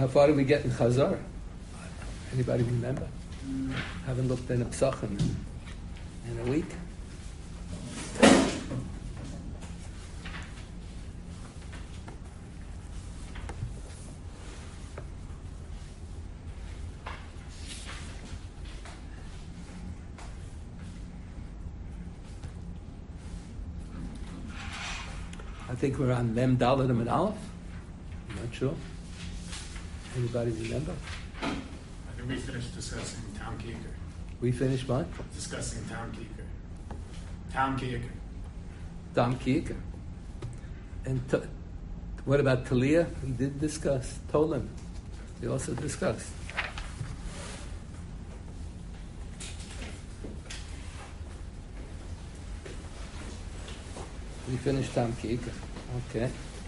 How far did we get in Chazar? Anybody remember? Haven't looked in a Psachim in a week. I think we're on Mem Dalet and Aleph. I'm not sure. Anybody remember? I think we finished discussing Town Kicker. We finished what? Discussing Town Kicker. Town Kicker. Dam Kicker. And what about Talia? We did discuss. Tolim. We also discussed. We finished Tam Kicker. Okay.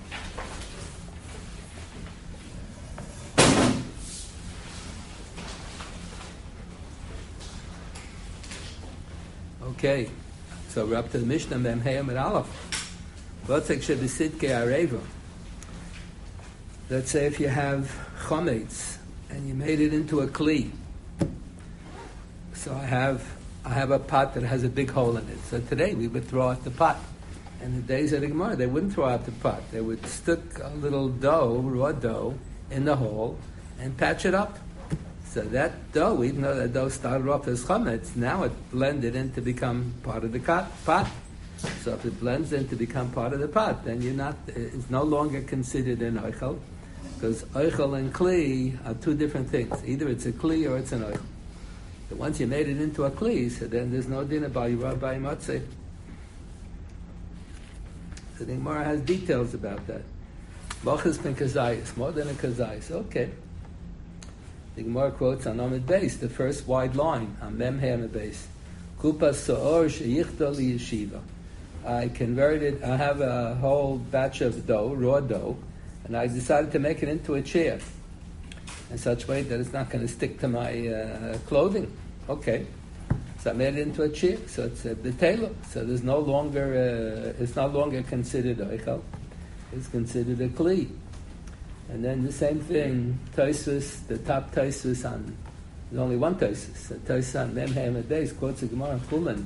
Okay. So we're up to the Mishnah Mem Hayam and Aleph. Let's say if you have chometz and you made it into a kli. So I have a pot that has a big hole in it. So today we would throw out the pot. In the days of the Gemara, they wouldn't throw out the pot. They would stick a little dough, raw dough, in the hole and patch it up. So that dough, even though that dough started off as chametz, now it blended in to become part of the pot. So if it blends in to become part of the pot, then it's no longer considered an oichel, because oichel and kli are two different things. Either it's a kli or it's an oichel. But once you made it into a kli, so then there's no din about yirah by matzeh. So the Gemara has details about that. Mochas ben kazayis, more than a kazayis. Okay. The Gemara quotes on Amid Beis, the first wide line, on Mem He Amid Beis. Kupas so'or sheyichta li yeshiva. I have a whole batch of dough, raw dough, and I decided to make it into a chair in such a way that it's not going to stick to my clothing. Okay. So I made it into a chair, so it's a betela. So there's no longer, it's no longer considered oichel. It's considered a kli. And then the same thing, Tosfos, the top Tosfos on, there's only one Tosfos. The Tosfos on Mem Hayam Beis quotes the Gemara in Chulin.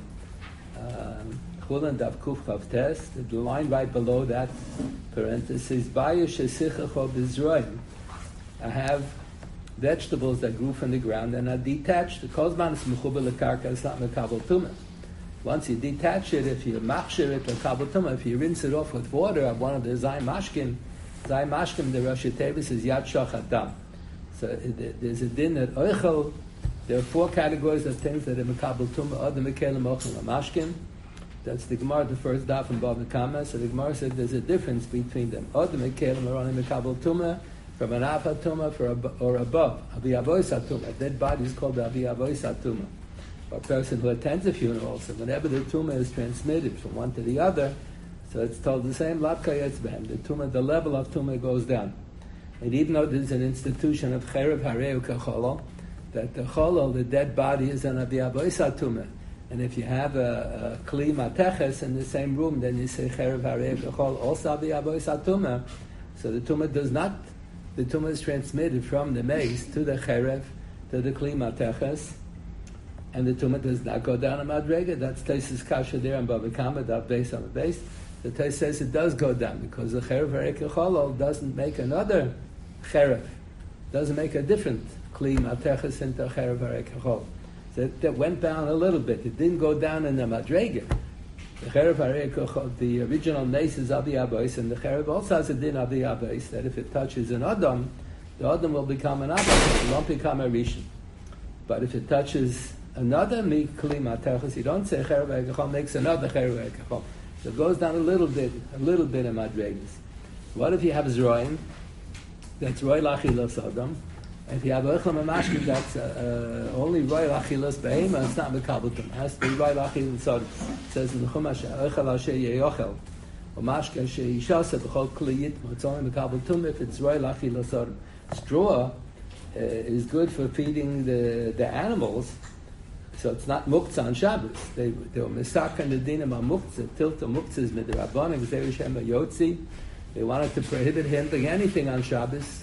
Chulin Dav Kuf Chav Tes, the line right below that parenthesis, Bayish Esichacho B'Zroim. I have vegetables that grew from the ground and are detached. The kozman is mechuber lekarka, it's not mekabel tumah. Once you detach it, if you machshir it mekabel tumah, if you rinse it off with water of one of the zay mashkim, the Rosh Tevis is yad shachat dam. So there's a din that oichel. There are four categories of things that are mekabel tumah. Other mekelim ochel mashkim. That's the Gemara, the first daf in Bava Kama. So the Gemara said there's a difference between them. Other mekelim are only mekabel tumah from an afa tumah or above. Aviyavois tumah. Dead body is called aviyavois tumah. A person who attends a funeral, so whenever the tumah is transmitted from one to the other, so it's told the same, the tumah, the level of tumah goes down. And even though there's an institution of cherev hareu kacholol, that the cholol, the dead body, is an aviyavois tumah. And if you have a kli mateches in the same room, then you say cherev hareu kacholol, also aviyavois tumah. So the tumah is transmitted from the mace to the cherev, to the kli mateches, and the tumah does not go down a madrega. That's Taisus Kasha there in Bava Kama, that base on the base. The Tais says it does go down because the cherev harei doesn't make another cherev, doesn't make a different kli mateches into cherev harei. So that went down a little bit. It didn't go down in the madrega. The cherev harei, the original mace is aviyavois, and the cherev also has a din aviyavois that if it touches an adam, the adam will become an adam. It won't become a rishon. But if it touches another kli mateches, you don't say cherev harei makes another cherev harei. So it goes down a little bit in madregas. What if you have zroim? That's roy lachilas adam. If you have oichel mamashkin, that's only roy lachilas behema. It's not mekabetum. It has to be roy lachilas adam. It says in the Chumash, oichel asher yeyochel, or mashka asher yishasa b'chol kliyit. It's only mekabetum if it's roy lachilas adam. Straw is good for feeding the animals. So it's not muktzah on Shabbos. They were misak and the dinim on muktzah. Tilta muktzah is midrabanan. They wanted to prohibit handling anything on Shabbos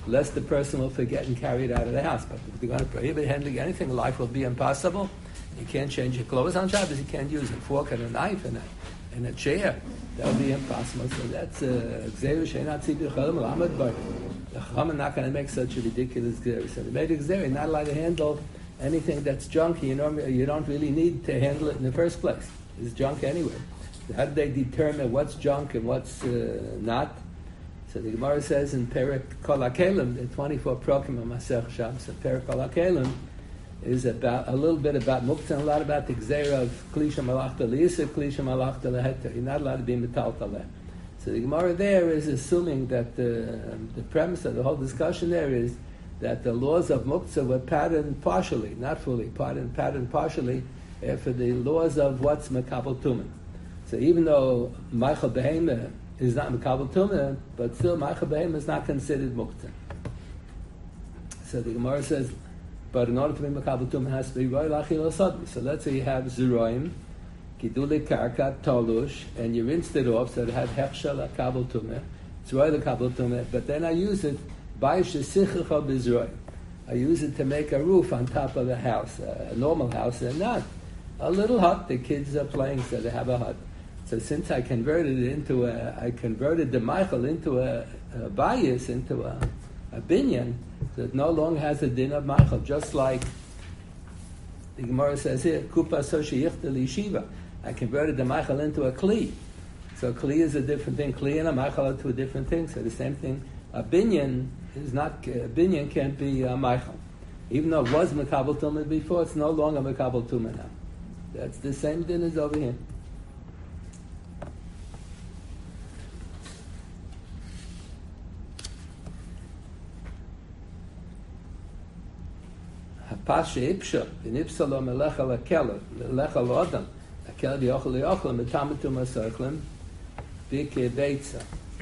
less the person will forget and carry it out of the house. But if you're going to prohibit handling anything, life will be impossible. You can't change your clothes on Shabbos. You can't use a fork and a knife and a chair. That would be impossible. So that's Gzeir She'enat Tzibur Cholim L'Amad Bar. The Chacham are not going to make such a ridiculous Gzeir. So they made a Gzeir. You're not allowed to handle anything that's junk. You don't really need to handle it in the first place. It's junk anyway. So how do they determine what's junk and what's not? So the Gemara says in Perek Kol HaKelim, the 24 Prokim of Masech Shabbos, Perek Kol HaKelim is about a little bit about Muktzah and a lot about the Gzeira of Klisha Malachta L'Yisr, Klisha Malachta L'Heter. You're not allowed to be Metaltaleh. So the Gemara there is assuming that the premise of the whole discussion there is that the laws of Muktzah were patterned partially, not fully, patterned partially for the laws of what's Mekabel Tumah. So even though Meichel Behemah is not Mekabel Tumah, but still Meichel Behemah is not considered Muktzah. So the Gemara says, but in order to be Mekabel Tumah, it has to be Roy L'Achil Osad. So let's say you have Zeroim, Gidule Karka, Tolush, and you rinsed it off, so it had Hechshel L'Kabel Tumah, it's Roy L'Kabel Tumah, but then I use it, Baish Sichach B'Zeroim. I use it to make a roof on top of a house, a normal house, and not a little hut. The kids are playing, so they have a hut. So since I converted the Meichel into a bias, into a binyan, that no longer has a din of Meichel, just like the Gemara says here, Kupa Soshi Yichta L'Yeshiva. I converted the Meichel into a Kli. So Kli is a different thing. Kli and a Meichel are two different things. So the same thing. A binyan is not, a binyan can't be a Meichel. Even though it was Mekabel Tumah before, it's no longer Mekabel Tumah now. That's the same din as over here. Pasha Ipsha, in Ipsala Melecha Lekela, Melecha Lodam, Lekela Yochel Yochel, Metamatum Asachlim, Bike Beitza.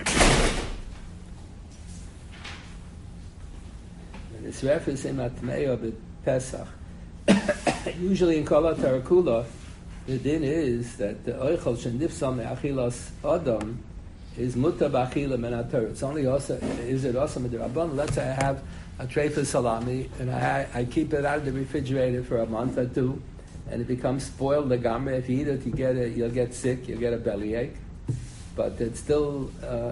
And it's referencing Atmeo B'Pesach. Usually in Kol HaTarakula, the din is that the Oichel Shenifsal Me'achilas Adam is Muta B'Achila Menator. It's only also, is it also Midirabban? Let's say I have a tray for salami, and I keep it out of the refrigerator for a month or two, and it becomes spoiled legamre. If you eat it, you'll get sick, you'll get a bellyache. But it's still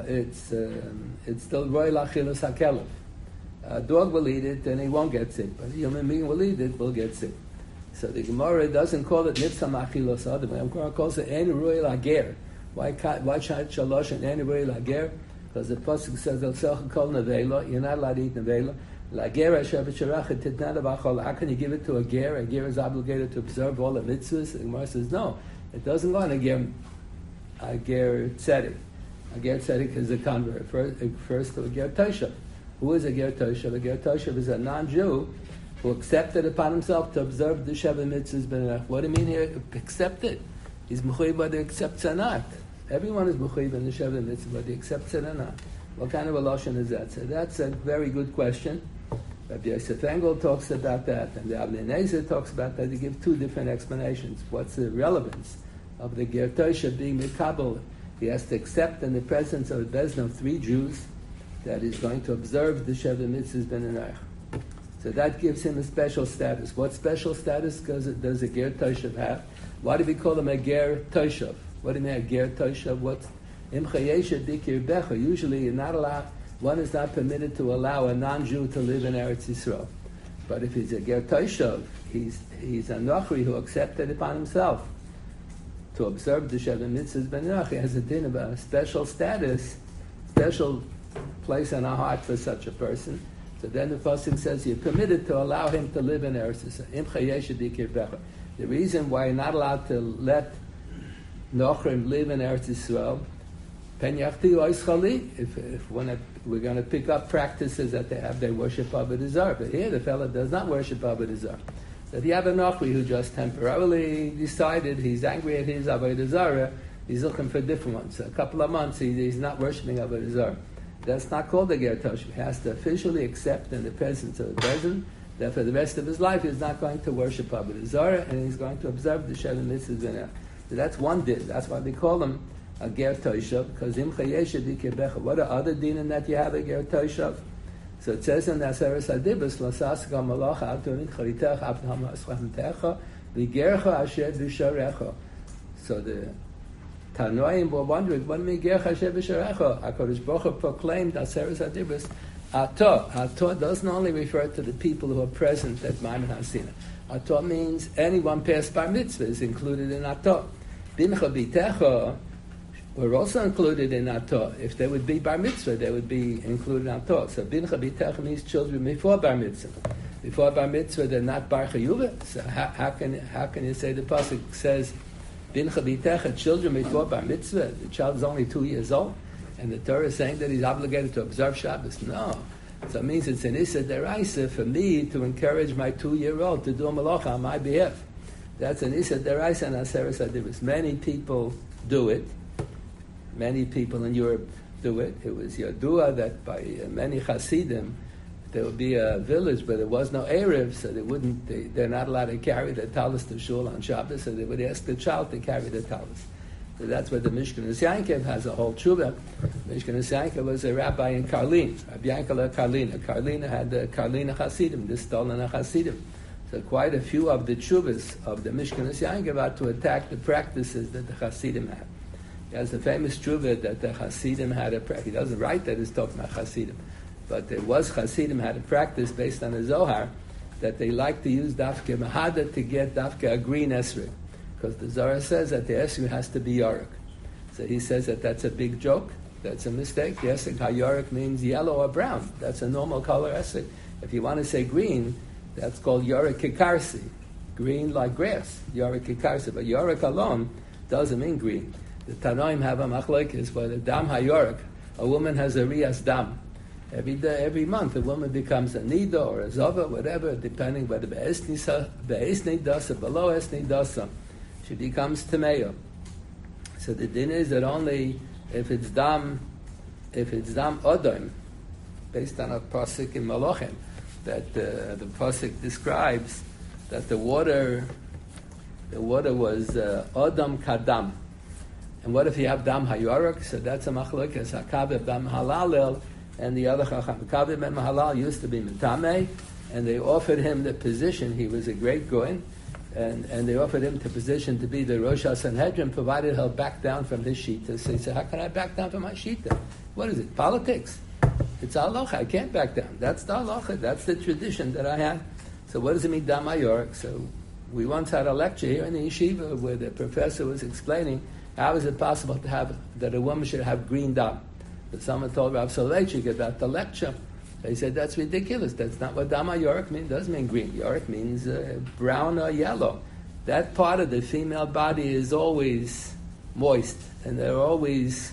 roy lachilus hakelef. A dog will eat it, and he won't get sick. But a human being will eat it, will get sick. So the Gemara doesn't call it nipsam achilos adam. The Gemara calls it en roy lager. Why chayt shalosh and en roy lager? Because the pasuk says el selcha kol nevela. You're not allowed to eat nevela. How can you give it to a ger? A ger is obligated to observe all the mitzvahs. The Gemara says no. It doesn't go on a ger tzedek. A ger tzedek is a convert. First to a ger toshav. Who is a ger toshav? A ger toshav is a non-Jew who accepted upon himself to observe the Sheva mitzvahs. What do you mean here? Accepted. He's mechuyev whether he accepts or not. Everyone is mechuyev in the Sheva mitzvah, whether he accepts it or not. What kind of a lashon is that? So that's a very good question. Rabbi Yosef Engel talks about that, and the Avnei Nezer talks about that. They give two different explanations. What's the relevance of the ger toshav being mikabel? He has to accept in the presence of a bezin of 3 Jews that he's going to observe the Sheva mitzvahs ben enach. So that gives him a special status. What special status does a ger toshav have? Why do we call him a ger toshav? What do you mean a ger toshav? What's usually you're not allowed, one is not permitted to allow a non-Jew to live in Eretz Yisrael. But if he's a ger toshav, he's a nochri who accepted upon himself to observe the Sheva mitzvahs ben enach. He has a din of a special status, special place in our heart for such a person. So then the pasuk says you're permitted to allow him to live in Eretz Yisrael. The reason why you're not allowed to let nochrim live in Eretz Yisrael, if we're going to pick up practices that they worship Avodah Zarah. But here the fellow does not worship Avodah Zarah. So if you have a Nochri who just temporarily decided he's angry at his Avodah Zarah, he's looking for different ones. So a couple of months he's not worshiping Avodah Zarah. That's not called a ger toshav. He has to officially accept in the presence of the president that for the rest of his life he's not going to worship Avodah Zarah and he's going to observe the Sheva mitzvahs. So that's one din. That's why they call him a ger toshav, because imcha yeshed dikebecha. What are other dinim that you have a ger toshav? So it says in the Aseres Adibus, Lasas Gamalacha Atunin Charitech Abnam Aschamtecha Vigercha Asher Bisharecha. So the Tanoim were wondering, what mean Gercha Asher Bisharecha? HaKadosh Baruch Hu proclaimed Aseres Adibus. Ato doesn't only refer to the people who are present at Ma'anan HaSinai. Ato means anyone past bar mitzvah is included in Ato. Bincha Bitecha were also included in Ato. If they would be bar mitzvah, they would be included in Ato. So Bincha Bitecha means children before bar mitzvah. Before bar mitzvah, they're not bar chayuva. So how can you say the pasuk says Bincha Bitecha, children before bar mitzvah? The child is only 2 years old. And the Torah is saying that he's obligated to observe Shabbos. No. So it means it's an Issa Deraisa for me to encourage my 2-year-old to do a malacha on my behalf. That's an Issa Deraisa and Aseres Adibus. Many people do it. Many people in Europe do it. It was Yadua that by many Hasidim, there would be a village where there was no Erev, so they're not allowed to carry the talis to shul on Shabbos, so they would ask the child to carry the talis. So that's where the Mishkan Yankev has a whole tshuva. Mishkan Yankev was a rabbi in Karlin, Rabbi Yankele Karlina. Karlina had the Karlina Hasidim, the Stolna Hasidim. So quite a few of the tshuvas of the Mishkan Yankev are to attack the practices that the Hasidim had. He has a famous tshuva that the Hasidim had a practice. He doesn't write that he's talking about Hasidim, but there was Hasidim had a practice based on the Zohar that they like to use Dafke Mahada to get Dafke a green esrog. Because the Zohar says that the esrog has to be Yorik. So he says that that's a big joke. That's a mistake. The esrog HaYorik means yellow or brown. That's a normal color esrog. If you want to say green, that's called Yorik Kikarsi. Green like grass. Yorik Kikarsi. But Yorik alone doesn't mean green. The Tanoim have a machlokes for the Dam HaYorik. A woman has a Riyas Dam. Every month a woman becomes a Nida or a Zova, whatever, depending whether Be'esni Dasa, below Esni Dasa. She becomes Tameo. So the din is that only if it's dam odom, based on a pasuk in Malachim, that the pasuk describes that the water was odom kadam. And what if you have dam hayorok? So that's a machlokes hakabib dam halalel, and the other chacham kabib and mahalal used to be mitame, and they offered him the position. He was a great goin. And they offered him the position to be the Rosh HaSanhedrin, provided he'll back down from his shita. So he said, how can I back down from my shita? What is it? Politics. It's halacha. I can't back down. That's the halacha. That's the tradition that I have. So what does it mean, Dam HaYorik? So we once had a lecture here in the yeshiva where the professor was explaining how is it possible to have that a woman should have green dam. But someone told Rav Soloveitchik about the lecture. They said, that's ridiculous. That's not what Dam HaYorik means. It doesn't mean green. Yorik means brown or yellow. That part of the female body is always moist, and there are always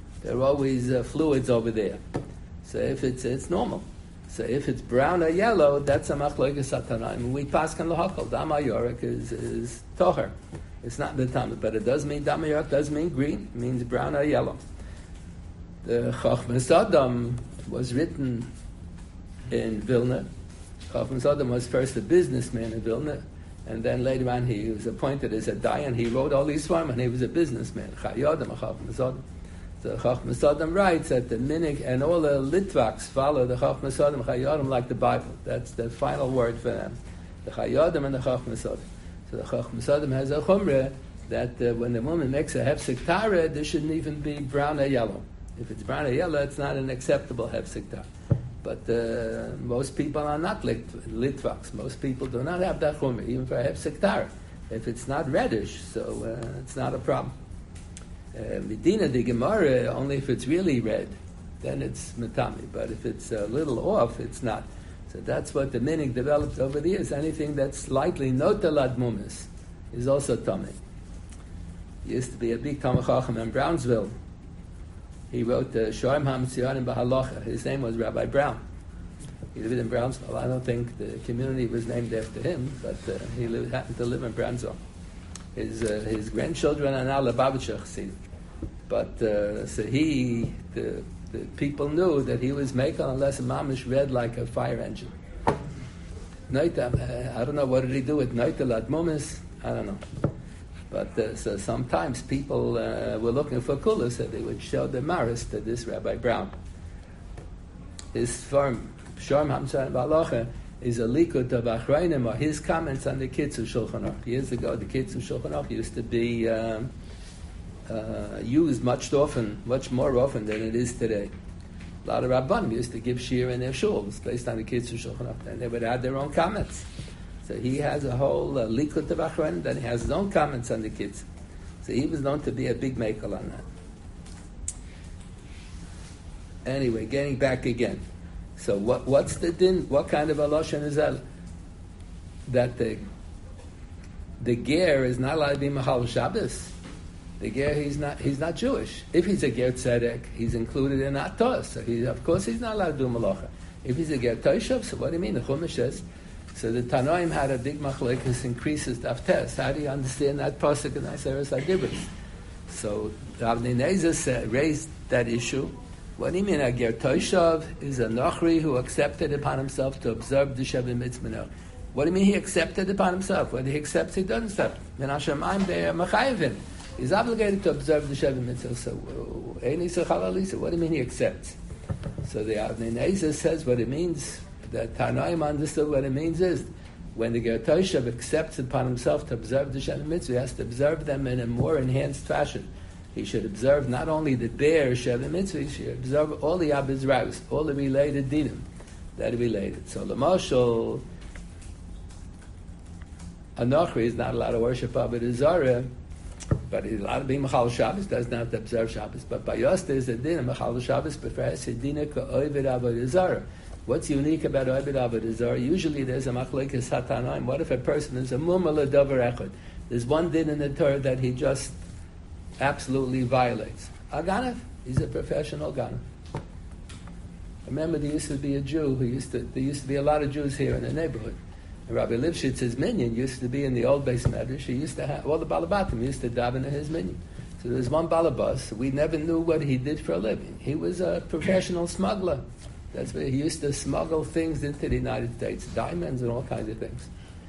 fluids over there. So if it's normal. So if it's brown or yellow, that's a machlokes Tanoim. We pass on the hakol. Dam HaYorik is toher. It's not the tam, but it does mean Dam HaYorik does mean green. It means brown or yellow. The Chochmas Adam was written in Vilna. Chacham Sodom was first a businessman in Vilna, and then later on he was appointed as a dayan. He wrote all these forms, and he was a businessman. Chayodam, Chacham Sodom. So Chacham Sodom writes that the minig and all the Litvaks follow the Chacham Sodom Chayodam like the Bible. That's the final word for them. The Chayodam and the Chacham Sodom. So the Chacham Sodom has a chumrah that when the woman makes a hefsek tara, there shouldn't even be brown or yellow. If it's brown or yellow, it's not an acceptable hefsek tara. But most people are not Litvaks. Most people do not have that chumrah, even for a hefsek tara. If it's not reddish, so it's not a problem. Medina the Gemara, only if it's really red, then it's metami. But if it's a little off, it's not. So that's what the minig developed over the years. Anything that's slightly notalad mumis is also tummy. Used to be a big Talmid Chacham in Brownsville. He wrote the Shorim HaMtziyonim B'Halacha. His name was Rabbi Brown. He lived in Brownsville. I don't think the community was named after him, but he happened to live in Brownsville. His grandchildren are now Lubavitcher Chassidim. But so the people knew that he was making unless a mamish read like a fire engine. I don't know, what did he do with Noitel Admumis? I don't know. But so sometimes people were looking for kulas, so they would show the maris to this Rabbi Brown. His firm, Psharim Hamsar Balacha is a likut of Achrayim, or his comments on the Kitzur Shulchan Aruch. Years ago, the Kitzur Shulchan Aruch used to be used much more often than it is today. A lot of Rabbanim used to give shir in their shuls based on the Kitzur Shulchan Aruch, and they would add their own comments. So he has a whole likut of Achrayim, then he has his own comments on the Kitzur. So he was known to be a big makel on that. Anyway, getting back again. So what's the din? What kind of a lashon is that? That the ger is not allowed to be machal Shabbos. The ger, he's not Jewish. If he's a ger tzedek, he's included in atos. So of course he's not allowed to do malacha. If he's a ger toshav, so what do you mean? The Chumash says. So the Tanoim had a big machlekes increases daftes. How do you understand that pasuk in Aseres Hadibros? So Avnei Nezer raised that issue. What do you mean? A ger toshav is a nochri who accepted upon himself to observe the Sheva Mitzvah. What do you mean he accepted upon himself? Whether he accepts, he doesn't accept. Min hashamayim they are mechayivin. He's obligated to observe the Sheva Mitzvah. So what do you mean he accepts? So the Avnei Nezer says what it means. That Tanoim understood what it means is when the ger toshav accepts upon himself to observe the Sheva Mitzvah, he has to observe them in a more enhanced fashion. He should observe not only the bare Sheva Mitzvah, he should observe all the Abiz Raus, all the related dinim that are related. So Lamashal, a Nochri is not allowed to worship Avodah Zarah, but he's allowed to be Machal Shabbos, doesn't have to observe Shabbos. But by Yosta is a din, Machal Shabbos, prefers a din ka'ovid Avodah Zarah. What's unique about Ovid Avodah Zarah? Usually there's a machlekes hatanaim. What if a person is a mumma l'davar echad? There's one din in the Torah that he just absolutely violates. A ganav, he's a professional ganav. Remember, there used to be a Jew there used to be a lot of Jews here in the neighborhood. And Rabbi Lifshitz's minyan used to be in the old base medrash. He used to have all the balabatim used to daven in his minyan. So there's one balabas. We never knew what he did for a living. He was a professional smuggler. That's where he used to smuggle things into the United States, diamonds and all kinds of things.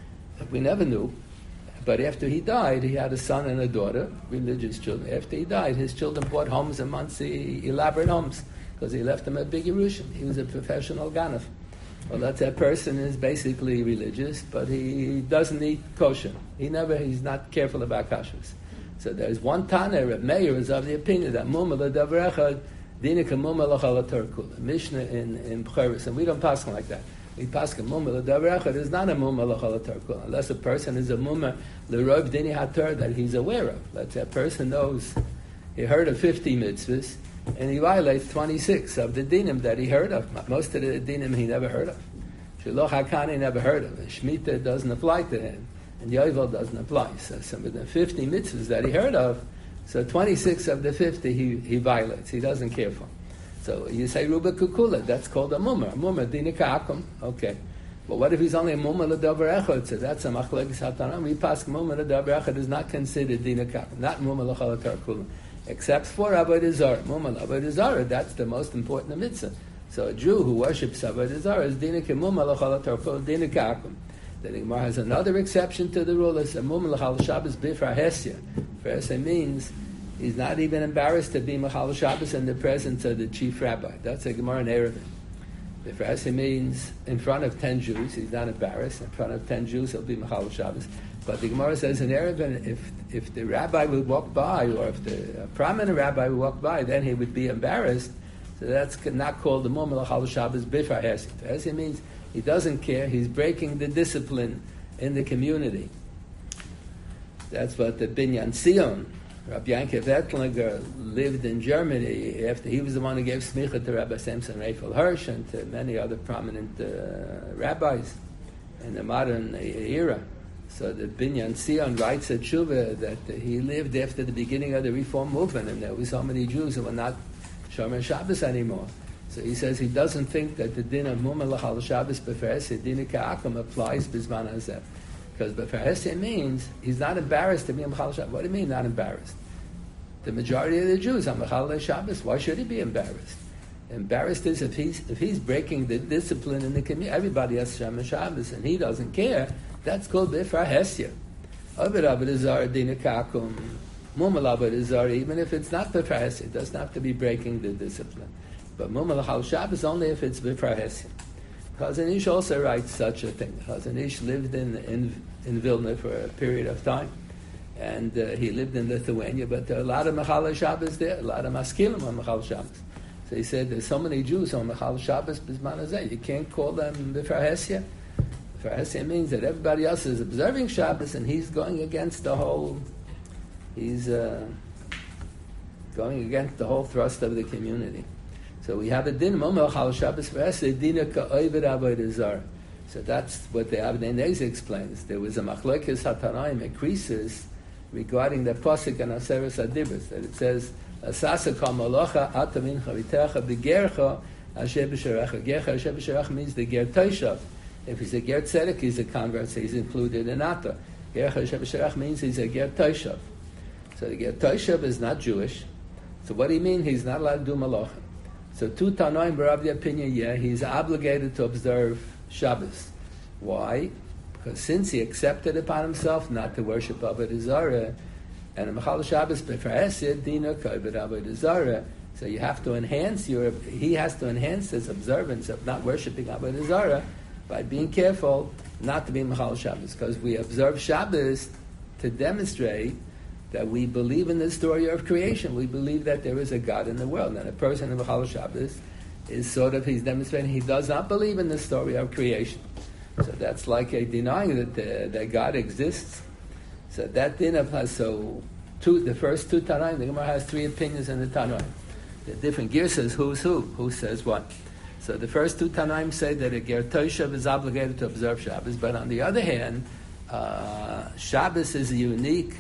We never knew. But after he died, he had a son and a daughter, religious children. After he died, his children bought homes in Monsey, elaborate homes, because he left them a big Yerushin. He was a professional ganav. Well, that person is basically religious, but he doesn't eat kosher. He's not careful about kashrus. So there's one Tana, Reb Meir, is of the opinion that Mumma l'davar echad, Dinika mumma l'chal kula. Mishnah in Bcheres, and we don't pass like that. We pass mumma l'davar echad is not a mumma l'chal kula, unless a person is a mumma l'rob dini hator that he's aware of. Let's say a person knows he heard of 50 mitzvahs and he violates 26 of the dinim that he heard of. Most of the dinim he never heard of. Shiloh Hakan he never heard of. And Shemitah doesn't apply to him, and Yovel doesn't apply. So some of the 50 mitzvahs that he heard of. So 26 of the 50 he violates. He doesn't care for. So you say Ruba Kukula, that's called a mumma. A mumma, dinika akum. Okay. But what if he's only a mumma l'davar echad? So that's a machlekes hatanam. We pass mumma l'davar echad is not considered dinika akum, not mumma l'chal kula, except for Avodah Zarah. Mumma l'Avodah Zarah, that's the most important mitzvah. So a Jew who worships Avodah Zarah is dinika mumma l'chal kula, dinika akum. The Gemara has another exception to the rule. It's a mumma l'chal Shabbos bifra hesya. Hesya means he's not even embarrassed to be machal Shabbos in the presence of the chief rabbi. That's a Gemara in Erevin. Bifra hesya means in front of 10 Jews. He's not embarrassed. In front of 10 Jews, he'll be machal Shabbos. But the Gemara says in Erevin, if the rabbi would walk by, or if the prominent rabbi would walk by, then he would be embarrassed. So that's not called the mumma l'chal Shabbos bifra hesya. Hesya means he doesn't care. He's breaking the discipline in the community. That's what the Binyan Sion, Rabbi Yankov Ettlinger, lived in Germany after he was the one who gave smicha to Rabbi Samson Raphael Hirsch and to many other prominent rabbis in the modern era. So the Binyan Sion writes at Tshuva that he lived after the beginning of the Reform movement, and there were so many Jews who were not Shomer Shabbos anymore. So he says he doesn't think that the din of Mumma l'chal Shabbos b'fereseh, din ka'akum, applies b'zman hazeh. Because b'fereseh means he's not embarrassed to be a Machal Shabbos. What do you mean not embarrassed? The majority of the Jews are Machal Shabbos. Why should he be embarrassed? Embarrassed is if he's breaking the discipline in the community. Everybody has Shomer Shabbos and he doesn't care. That's called b'fra hesya. Ovid Avodah Zarah din ka'akum, Mumma l'Avodah Zarah, even if it's not b'fra hesya, it doesn't have to be breaking the discipline. But Mumma l'chal Shabbos only if it's b'fra hesya. Chazon Ish also writes such a thing. Chazon Ish lived in Vilna for a period of time, and he lived in Lithuania, but there are a lot of Mechal Shabbos there, a lot of Maskilim on Mechal Shabbos. So he said there's so many Jews on Mechal Shabbos Bisman Hazeh, you can't call them B'far Hesya. B'far Hesya means that everybody else is observing Shabbos and he's going against the whole, going against the whole thrust of the community. So we have a din, Mechal Shabbos B'far Hesya, dina ka'oived avodah zarah. So that's what the Avnei Nezer explains. There was a machlokes hatanaim, a creases, regarding the pasuk in Aseres Adibros, that it says, "Asasa kol malacha atamin chavitecha begercha asher b'sharecha." Gercha asher b'sharecha means the ger toshav. If he's a ger tzedek, he's a convert, so he's included in Ata. Gercha asher b'sharecha means he's a ger toshav. So the ger toshav is not Jewish. So what do you mean he's not allowed to do malacha? So two Tanoim were of the opinion, he's obligated to observe Shabbos. Why? Because since he accepted upon himself not to worship Avodah Zarah, and a Mechal Shabbos B'far Hesed Dina K'Avodah Avodah Zarah, so you have to enhance he has to enhance his observance of not worshiping Avodah Zarah by being careful not to be Mechal Shabbos, because we observe Shabbos to demonstrate that we believe in the story of creation. We believe that there is a God in the world, and a person in Mechal Shabbos is he's demonstrating he does not believe in the story of creation. So that's like a denying that God exists. So that din applies. The first two Tanaim, the Gemara has three opinions in the Tanaim. The different gear says who says what. So the first two Tanaim say that a ger toshav is obligated to observe Shabbos, but on the other hand, Shabbos is a unique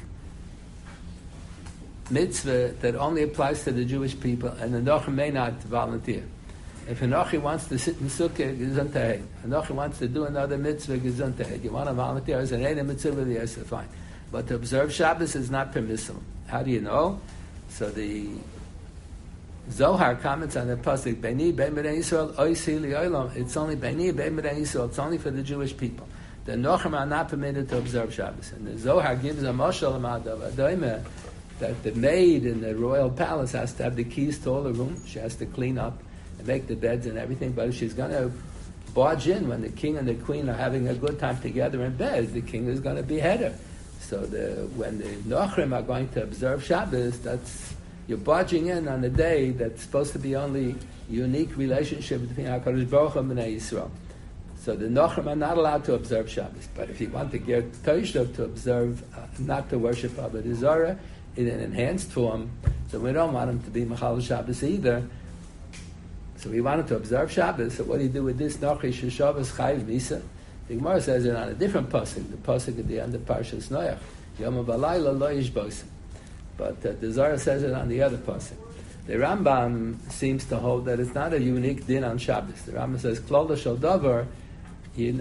mitzvah that only applies to the Jewish people, and the Nochim may not volunteer. If a Nochi wants to sit in Sukkah, gesundheit. A Nochi wants to do another mitzvah, gesundheit. You want to volunteer as an Eidem mitzvah, yes, fine. But to observe Shabbos is not permissible. How do you know? So the Zohar comments on the pasuk, Beini bein bnei Yisrael oisi li'olam. It's only Beini bein bnei Yisrael. It's only for the Jewish people. The Nochim are not permitted to observe Shabbos. And the Zohar gives a mashal ma'adav adoimeh that the maid in the royal palace has to have the keys to all the rooms. She has to clean up and make the beds and everything, but if she's going to barge in when the king and the queen are having a good time together in bed, the king is going to behead her. So when the Nochrim are going to observe Shabbos, you're barging in on a day that's supposed to be only unique relationship between HaKadosh Baruch Hu and Bnei Yisrael. So the Nochrim are not allowed to observe Shabbos. But if you want to get Toshav to observe, not to worship Avodah Zarah in an enhanced form, so we don't want him to be Mechal Shabbos either. So we wanted to observe Shabbos, so what do you do with this? Nochi Shabbos Chayiv Misa. The Gemara says it on a different pasuk, the pasuk at the end of Parshas Noach. Yom V'Alayla Lo Yishbosim. But the Zohar says it on the other pasuk. The Rambam seems to hold that it's not a unique din on Shabbos. The Rambam says, Klal Shel Davar, you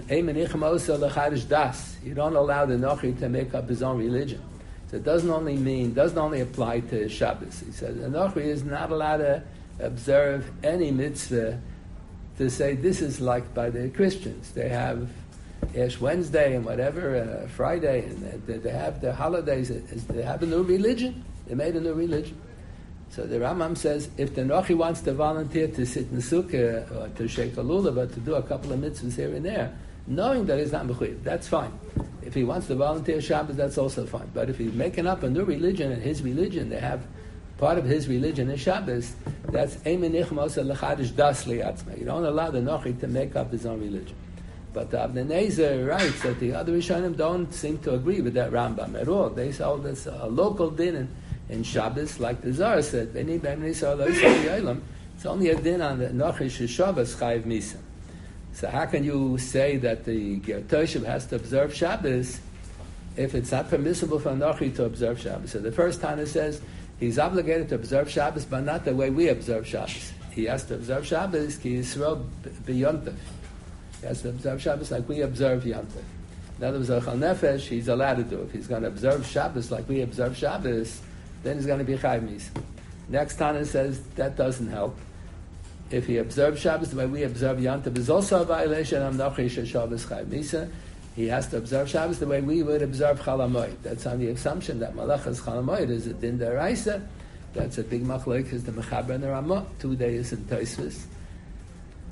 don't allow the Nochi to make up his own religion. So it doesn't only apply to Shabbos. He says the Nochi is not allowed to observe any mitzvah to say this is like by the Christians. They have Ash Wednesday and whatever, Friday, and they have their holidays. They have a new religion. They made a new religion. So the Rambam says if the Nochi wants to volunteer to sit in Sukkah or to shake a lulav, to do a couple of mitzvahs here and there, knowing that he's not mechuyev, that's fine. If he wants to volunteer Shabbos, that's also fine. But if he's making up a new religion and his religion, they have part of his religion is Shabbos, that's Eimenich Mosa Lechadish Das Liatzma. You don't allow the Nochi to make up his own religion. But the Avnei Nezer writes that the other Rishonim don't seem to agree with that Rambam at all. They say, there's a local din in Shabbos, like the Zohar said, it's only a din on the Nochi Shabbos Chayiv Misa. So how can you say that the Ger Toshav has to observe Shabbos if it's not permissible for a Nochi to observe Shabbos? So the first Tana says he's obligated to observe Shabbos, but not the way we observe Shabbos. He has to observe Shabbos ki Yisrael b'yontav. He has to observe Shabbos like we observe Yontav. In other words, Ochal Nefesh, he's allowed to do. If he's going to observe Shabbos like we observe Shabbos, then he's going to be Chayiv Misa. Next Tana says that doesn't help. If he observes Shabbos the way we observe Yontav, is also a violation of Nochi Shabbos Chayiv Misa. He has to observe Shabbos the way we would observe Chol HaMoed. That's on the assumption that Malachas Chol HaMoed is a din d'oraisa. That's a big machlokes, the Mechaber and the Ramah. 2 days in Tosfos.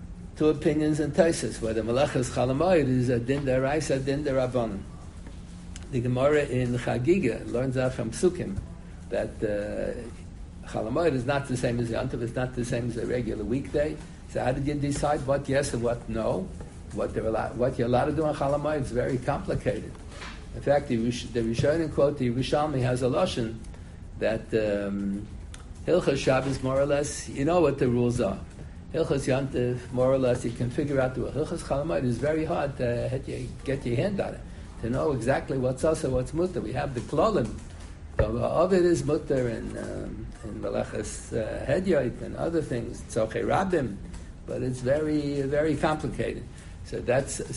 two opinions in Taisus, whether Melechas Chalamoid is a din deraisa, din derabbanan. The Gemara in Chagiga learns out from Psukim that Chalamoid is not the same as Yantav, it's not the same as a regular weekday. So how did you decide what yes and what no? What you're allowed to do on Chalamoid is very complicated. In fact, the Rishonim quote, the Yerushalmi has a lashon that Hilchas Shabbos, more or less, you know what the rules are. Hilchas Yantiv, more or less, you can figure out the rule. Hilchas Chalamoid is very hard to get your hand on it, to know exactly what's also what's mutter. We have the klolim. Of it is mutter in Melechas Hedyoit and other things, Tzorchei Rabim, but it's very, very complicated. So the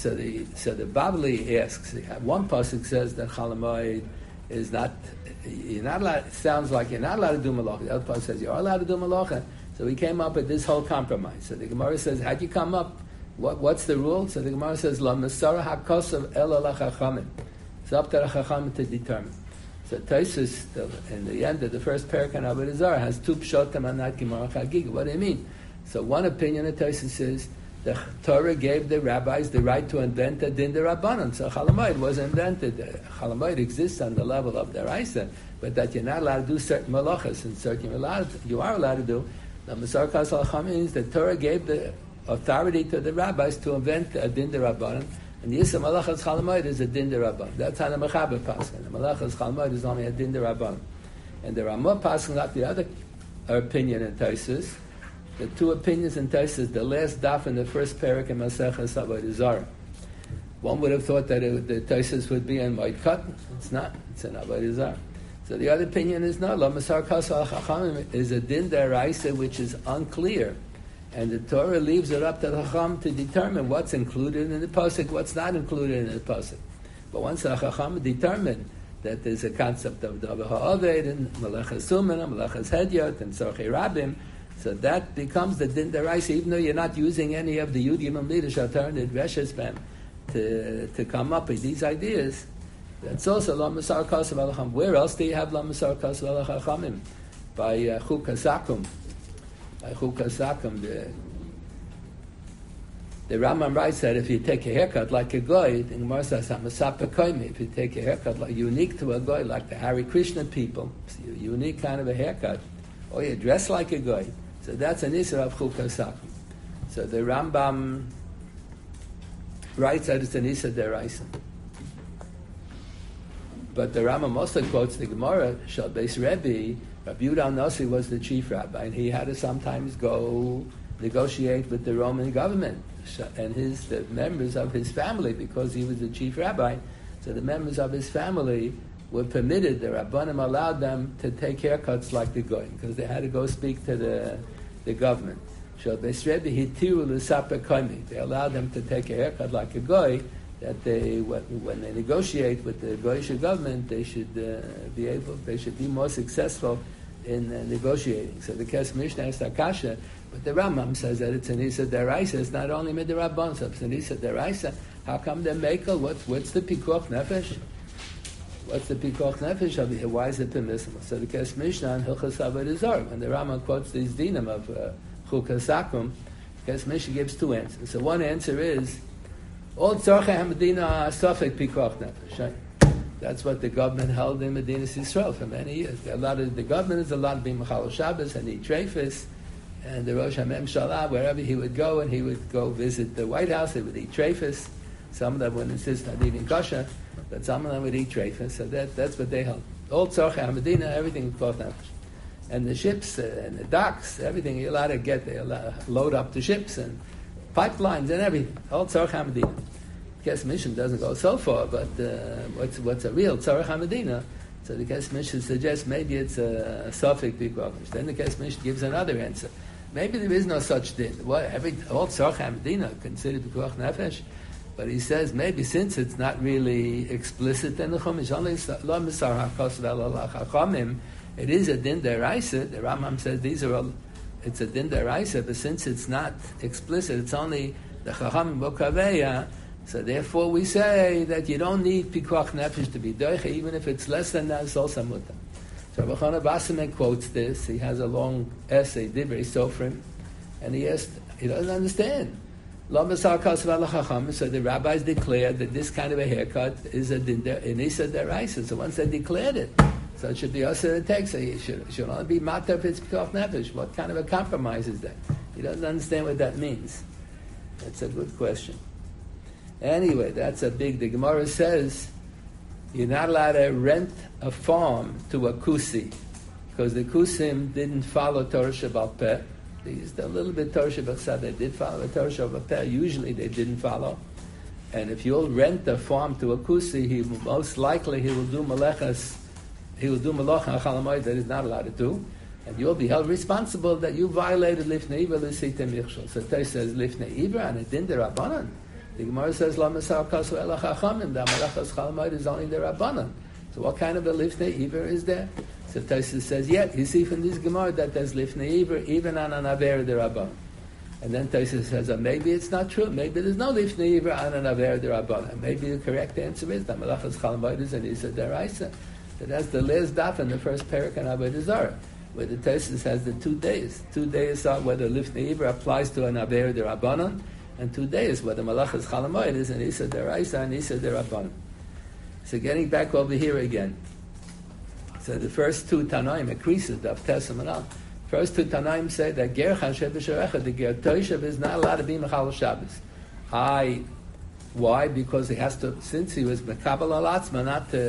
Bavli asks. One pasuk says that Chalamoid is not. You're not allowed. It sounds like you're not allowed to do malacha. The other pasuk says you're allowed to do malacha. So we came up with this whole compromise. So the Gemara says, how'd you come up? What's the rule? So the Gemara says, La Masara HaKosav Ela LaChachamim. It's up to the Chachamim to determine. So Taisus, in the end of the first parak in Avodah Zarah, has two pshotim and not Gemara Chagiga. What do you mean? So one opinion of Taisus is the Torah gave the rabbis the right to invent a din derabbanan. So Chalamoid was invented. Chalamoid exists on the level of the Raisa, but that you're not allowed to do certain malachas and certain you are allowed to do. The Masar Kas Al-Cham means that Torah gave the authority to the rabbis to invent a din derabbanan, and the Yisra Malachas Chalamoid is a din derabbanan. That's how the Mechaber Paskin. The Malachas Chalamoid is only a din derabbanan. And the Ramah Paskin got the other opinion in Taisus. The two opinions in Taisus, the last daf in the first parak in Maseches Avodah Zarah. One would have thought that the Taisus would be in Moed Katan. It's not. It's in Avodah Zarah. So the other opinion is no. La Masar Kas Al-Chachamim is a din deraisa which is unclear, and the Torah leaves it up to the Chacham to determine what's included in the pasuk, what's not included in the pasuk. But once the Chacham determined that there's a concept of Davar Ha'aved and Melechas Suman and Melechas Hedyot and Tzorchei Rabim, so that becomes the din deraisa, even though you're not using any of the Yudim and Lidish alternative Veshespem to come up with these ideas. That's also La Masar Kasav Alacham. Where else do you have La Masar Kasav Alachamim? By Chukas Sakum. By Chukas Sakum, the Rambam writes that if you take a haircut like a goy, the Gemara says Hamasapa Koimi. If you take a haircut like unique to a goy, like the Hare Krishna people, it's a unique kind of a haircut, or you dress like a goy. So that's an Isra of Chukas Sakum. So the Rambam writes that it's an Isra deraisa. But the Rambam also quotes the Gemara, Shal Beis Rebbe, Rabbi Yehuda Nasi was the chief rabbi, and he had to sometimes go negotiate with the Roman government and the members of his family, because he was the chief rabbi. So the members of his family were permitted, the Rabbanim allowed them to take haircuts like the Goy, because they had to go speak to the government. Shal Beis Rebbe hitiru l'saper koimi. They allowed them to take a haircut like a Goy, that when they negotiate with the Goyish government, they should be more successful in negotiating. So the Kes Mishnah is Takasha, but the Rambam says that it's an Isa Deraisa. It's not only Midirabban, so it's an Isa Deraisa. How come they're Mekel? What's the Pikuach Nefesh? What's the Pikuach Nefesh of it? Why is it permissible? So the Kes Mishnah and Hilchas Avodah Zarah, when the Rambam quotes these dinim of Chukas Sakum, Kes Mishnah gives two answers. So one answer is, all Tzorchei HaMedina Sofek Pikuach Nefesh. That's what the government held in Medina Yisrael for many years. The government is allowed to be Mechal Shabbos and eat treifus, and the Rosh HaMemshalah, wherever he would go, and he would go visit the White House, he would eat treifus. Some of them would insist on eating kosher, but some of them would eat treifus. So that's what they held. All Tzorchei HaMedina, everything Pikuach Nefesh. And the ships and the docks, everything you're allowed to get, they load up the ships and pipelines and everything, all Tzorchei HaMedina. Kes Mishnah doesn't go so far, but what's a real Tzorchei HaMedina? So the Kes Mishnah suggests maybe it's a Sofek Pikuach Nefesh. Then the Kes Mishnah gives another answer. Maybe there is no such din. All Tzorchei HaMedina considered Pikuach Nefesh, but he says maybe since it's not really explicit in the Chumash, only Lo Misar HaKos Ve'Lo Chachamim, it is a din deraisa. The Rambam says these are all. It's a din deraisa, but since it's not explicit, it's only the Chachamim Bokaveya. So therefore, we say that you don't need Pikuach Nefesh to be doiche, even if it's less than that. It's also muta. So Rabbi Chana Bassaman quotes this. He has a long essay, Divrei Sofrim, and he doesn't understand. So the rabbis declared that this kind of a haircut is a Isa deraisa. So once they declared it, so it should be also the text. So it should only be matar if it's pikuach nefesh. What kind of a compromise is that? He doesn't understand what that means. That's a good question. Anyway, that's a big. The Gemara says you're not allowed to rent a farm to a kusi because the kusim didn't follow Torah Shebal Peh. They used a little bit Torah Shebal Peh. They did follow the Torah Shebal Peh. Usually they didn't follow. And if you'll rent a farm to a kusi, he will, most likely he will do malachas. He will do malacha chalamoid that he's not allowed to do, and you'll be held responsible that you violated lifnei iver l'sita michshol. So Torah says lifnei iver and it din derabanan. The Gemara says la masar kasu ela chachamim. The malachas chalamoid is only derabanan. So what kind of a lifnei iver is there? So Tosfos says, yeah, you see from this Gemara that there's lifnei iver even on an aver derabanan. And then Tosfos says, maybe it's not true. Maybe there's no lifnei iver on an aver derabanan. Maybe the correct answer is that malachas chalamoid is an isa deraisa. So that's the last daf in the first parak in Avodah Zarah, where the Tosfos has the 2 days. 2 days are whether lifnei iver applies to an aver derabanan, and 2 days whether malachas chalamoid is an isa deraisa and isa derabanan. So getting back over here again. So the first 2 Tanaim, Akrisis, Daf Tesam and all. First 2 Tanaim say that ger chashev b'sharecha, the ger toshev is not allowed to be mechal Shabbos. Why? Because he has to, since he was mekabel alatzma,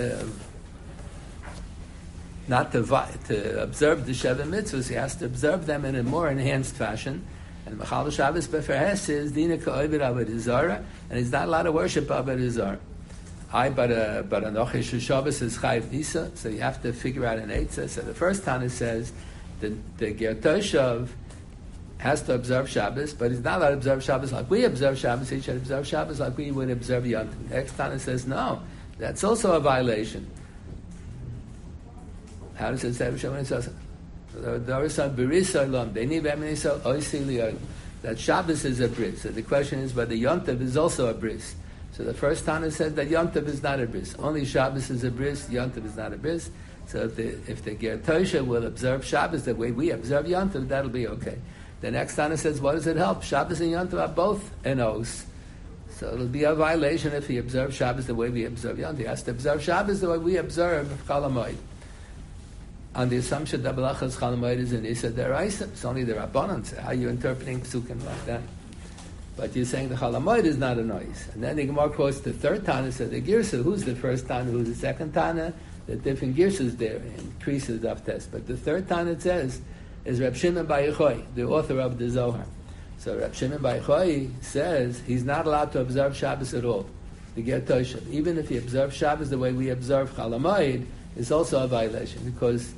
not to observe the Sheva Mitzvahs, he has to observe them in a more enhanced fashion. And Mechal Shabbos Beferhes is Dina Ka'ovid Avodah Zarah, and he's not allowed to worship Avodah Zarah. But a Nochish Shabbos is Chayiv Nisa, so you have to figure out an Eitzah. So the first Tana says the Ger Toshav has to observe Shabbos, but he's not allowed to observe Shabbos like we observe Shabbos. He should observe Shabbos like we would observe Yom Tov. The next Tana says no, that's also a violation. How does it say? That Shabbos is a bris. So the question is whether Yom Tov is also a bris. So the first Tana says that Yom Tov is not a bris. Only Shabbos is a bris. Yom Tov is not a bris. So if the Ger Tosha will observe Shabbos the way we observe Yom Tov, that'll be okay. The next Tana says, what does it help? Shabbos and Yom Tov are both enos. So it'll be a violation if he observes Shabbos the way we observe Yom Tov. He has to observe Shabbos the way we observe Chol HaMoed. On the assumption that Balachas Chol HaMoed is an Issa Deraisa, it's only the Rabbanan. So how are you interpreting Psukim like that? But you're saying the Chol HaMoed is not a noise. And then the Gemara quotes the third Tana, so the Girsa, who's the first Tana, who's the second Tana? The different Girsas there increases of test. But the third Tana, it says, is Reb Shimon Bar Yochai, the author of the Zohar. So Reb Shimon Bar Yochai says he's not allowed to observe Shabbos at all, the Ger Toshav. Even if he observes Shabbos the way we observe Chol HaMoed, it's also a violation because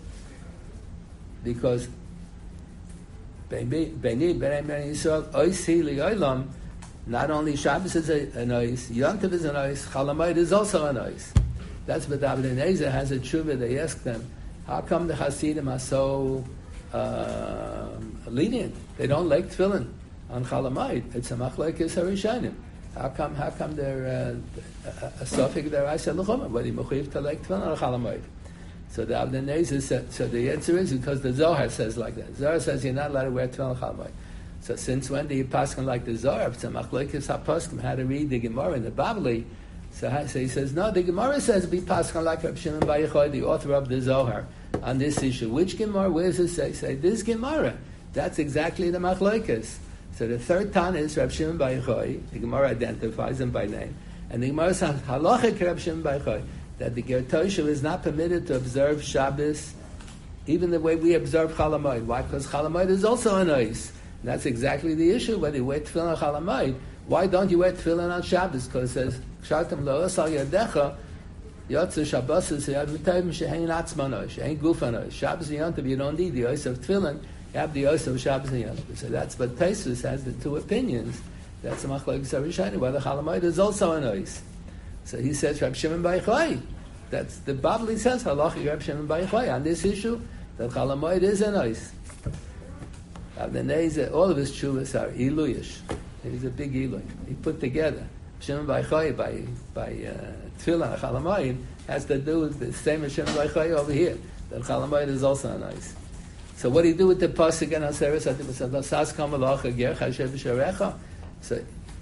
not only Shabbos is a noise, Yom Tov is a noise, Chol HaMoed is also a noise. That's what David and Ezer has a tshuva. They ask them, how come the Hasidim are so lenient? They don't like tefillin on Chol HaMoed. It's a machlokes harishonim. How come they're a suffix deraisa l'chuma? Whether you mechuyev to like tefillin on Chol HaMoed? So the Abnei said. So the answer is because the Zohar says like that. Zohar says you're not allowed to wear tefillin on Chol HaMoed. So since when do you paskin like the Zohar? It's a machlokes haposkim. How to read the Gemara in the Bavli. So he says no. The Gemara says be paskin like Reb Shimon Bar Yochai, the author of the Zohar, on this issue. Which Gemara? Where does it say? Say this Gemara. That's exactly the machlokes. So the third Tana is Reb Shimon Bar Yochai. The Gemara identifies him by name, and the Gemara says halachic Reb Shimon Bar Yochai, that the Ger Toshav is not permitted to observe Shabbos even the way we observe Chol HaMoed. Why? Because Chol HaMoed is also a noise. And that's exactly the issue. Whether you wear tefillin on Chol HaMoed, why don't you wear tefillin on Shabbos? Because it says Kshartam lo asal yadecha yotze Shabbos yad v'tayim shehein atzma nois shehein gufa nois. Shabbos and Yom Tov you don't need the yos of tefillin. You have the yos of Shabbos and Yom Tov. So that's what Tosfos has the 2 opinions. That's the machlokes harishonim. Whether Chol HaMoed is also a noise. So he says Reb Shimon Bar Yochai. That's the Bavli says halachic Reb Shimon Bar Yochai on this issue that Chol HaMoed is a noise. All of his tshuvas are iluyish. He's a big iluy. He put together Shimon Bar Yochai by tefillah and Chol HaMoed has to do with the same as Shimon Bar Yochai over here. That Chol HaMoed is also a noise. So what do you do with the pasuk and Aseres? So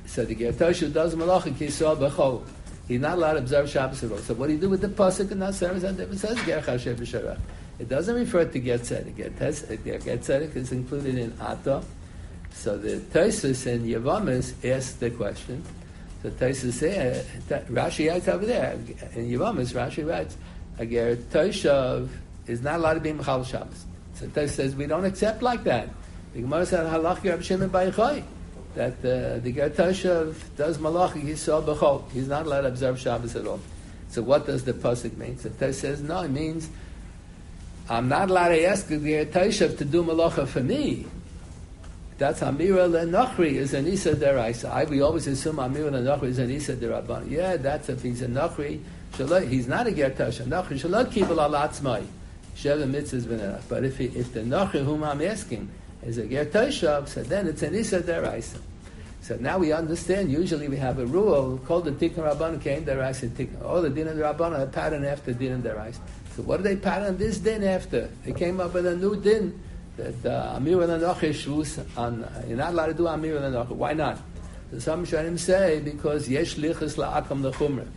So the Ger Toshav does malacha kisol b'chol. He's not allowed to observe Shabbos at all. So what do you do with the pasuk in Naseres Adib? It says Ger Chasher B'Sharach. It doesn't refer to Ger Tzedek. Ger Tzedek is included in Ata. So the Tosfos in Yevamos asked the question. So Tosfos says, Rashi writes over there, in Yevamos, Rashi writes, a Ger Toshav is not allowed to be Mechal Shabbos. So Tosfos says, we don't accept like that. The Gemara said, Halach Ger Shimon Bar Yochai, that the Ger Toshav does Malacha Yisrael B'chol. He's not allowed to observe Shabbos at all. So what does the pasuk mean? So Tosfos says, no, it means I'm not allowed to ask the Ger Toshav to do Malacha for me. That's Amira Le'Nochri is an Isa Deraisa. We always assume Amira Le'Nochri is an Isa Derabban. Yeah, that's if he's a Nochri. He's not a Ger Toshav. Nochri Shalot Kibul Al Atzmai. Sheva Mitzvahs V'Nerach. But if the Nochri whom I'm asking is a Ger Toshav, so then it's an Isa Deraisa. So now we understand. Usually we have a rule called the Tikkun Rabban Kein Deraisa Tikkun. All the Din and Rabban are patterned after Din and Deraisa. So what do they pattern this Din after? They came up with a new Din. That Amir L'Noch is Shvus on, you're not allowed to do Amir L'Noch. Why not? So some Shanim say because Yesh Lichas La'akum L'Chumra.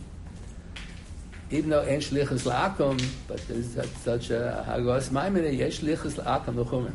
Even though Ein Shlichas La'akum, but there's such a Hagos Maimene, Yesh Lichas La'akum L'Chumra.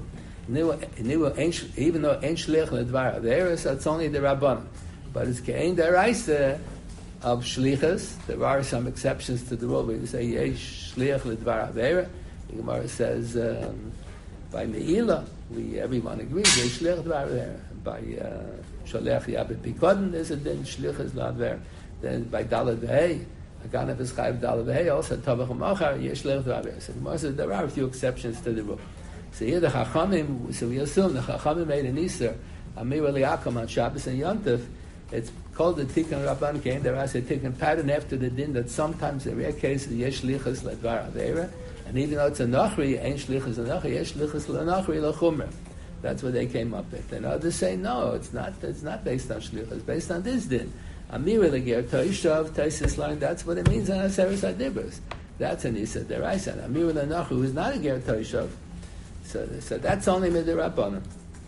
Even though Ein Shlich L'Dvar Averis, that's only the Rabbanon. But it's Ke'ein Deraisa of Shlichas. There are some exceptions to the rule where you say Yesh Shlich L'Dvar Averis. The Gemara says, by Me'ila, everyone agrees, there's Shlich Dvar there. By Sholech Yabit Pikodin, there's a din, Shlich is not there. Then by Dalad V'hei, Aganav is Chayv Dalad V'hei, also Tavach U'machar, Yesh Shlich Dvar there. So Gemara says there are a few exceptions to the rule. So here the Chachamim, so we assume the Chachamim made an Easter, Amir Eliakim on Shabbos and Yontif. It's called the Tikkun Rabban Kein. There is a Tikkun pattern after the din that sometimes in rare cases Yesh Shlichus L'Dvar Aveira. And even though it's a Nachri, Ein Shlichus L'Nachri, Yesh Shlichus L'Nachri L'Chumra. That's what they came up with. And others say, no, it's not based on Shlichus, it's based on this din. Amir L'Ger Toishav, Taisis line, that's what it means on Aseres Adibros. That's an Isa Deraisa. Amir L'Nachri, who's not a Ger Toishav. So that's only Midirabbanim.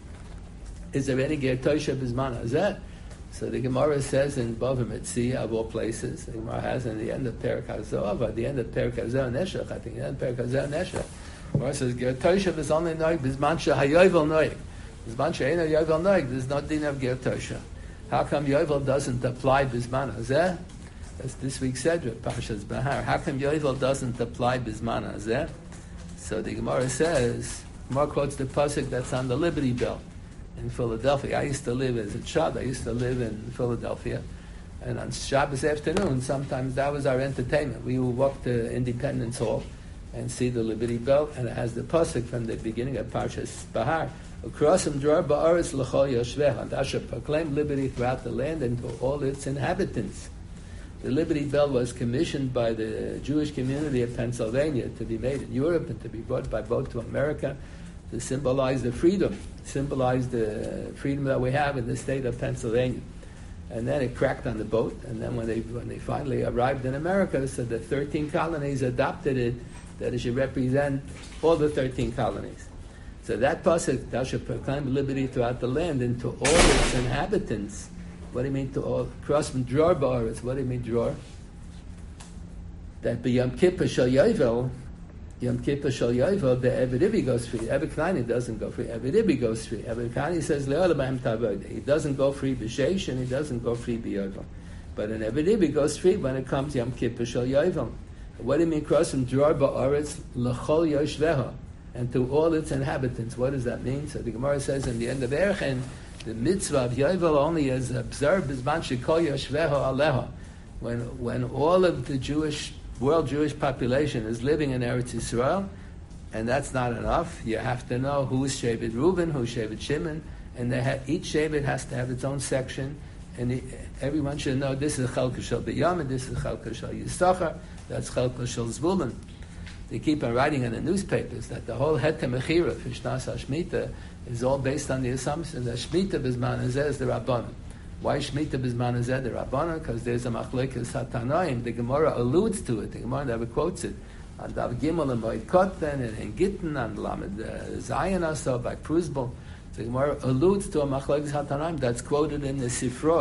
Is there any Ger Toishav Bizman Hazeh? So the Gemara says in Bava Metzia, of all places, the Gemara has in the end of Perek HaZohar, at the end of Perek HaZohar Neshach, I think, the end of Perek HaZohar Neshach, the Gemara says, Ger Toshav is only noig, Bizman Shehayovel noig. Bizman She'ena Yovel noig, there's no din of Ger Toshav. How come Yovel doesn't apply Bizman Hazeh? That's this week's Sedra, Parshas Bahar. How come Yovel doesn't apply Bizman Hazeh? So the Gemara says, Gemara quotes the pasuk that's on the Liberty Bell in Philadelphia. I used to live as a child. I used to live in Philadelphia, and on Shabbos afternoon, sometimes that was our entertainment. We would walk to Independence Hall and see the Liberty Bell, and it has the pasuk from the beginning of Parshas Bahar. Across him, Dror ba'aretz l'chol yoshveh, and Asher proclaimed liberty throughout the land and to all its inhabitants. The Liberty Bell was commissioned by the Jewish community of Pennsylvania to be made in Europe and to be brought by boat to America to symbolize the freedom, that we have in the state of Pennsylvania. And then it cracked on the boat, and then when they finally arrived in America, so the 13 colonies adopted it, that it should represent all the 13 colonies. So that pasuk, thou shalt proclaim liberty throughout the land and to all its inhabitants. What do you mean to all? Cross from Dror ba'aretz. What do you mean Dror? That B'Yom Kippur Shel Yovel, Yom Kippur Shel Yovel, the Eved Ibi goes free. Eved Knani doesn't go free. Eved Ibi goes free. Eved Knani says Le'olam B'Hem Tavod. He doesn't go free b'Sheish and he doesn't go free b'Yovel. But an Eved Ibi goes free when it comes Yom Kippur Shel Yovel. What do you mean cross from Dror ba'aretz l'chol yoshveha, and to all its inhabitants? What does that mean? So the Gemara says in the end of Erechen, the mitzvah of Yovel only is observed b'zman shekol yoshveha aleha, when all of the world Jewish population is living in Eretz Yisrael, and that's not enough. You have to know who's Shevet Reuben, who's Shevet Shimon, and each Shevet has to have its own section, and everyone should know this is Chelka Shel B'Yamin, this is Chelka Shel Yisachar, that's Chelka Shel Zvulun. They keep on writing in the newspapers that the whole Het HaMechira for Shnas HaShmita is all based on the assumption that Shmita B'Zman Hazeh is the Rabbanon. Why Shmita B'Zman Hazeh the Rabbanon? Because there's a Machlekes HaTanoim. The Gemara alludes to it. The Gemara never quotes it. On Dav Gimel and Moed Kotten and in Gittin and Lamed Zion also by Prusbel. The Gemara alludes to a Machlekes HaTanoim that's quoted in the Sifra,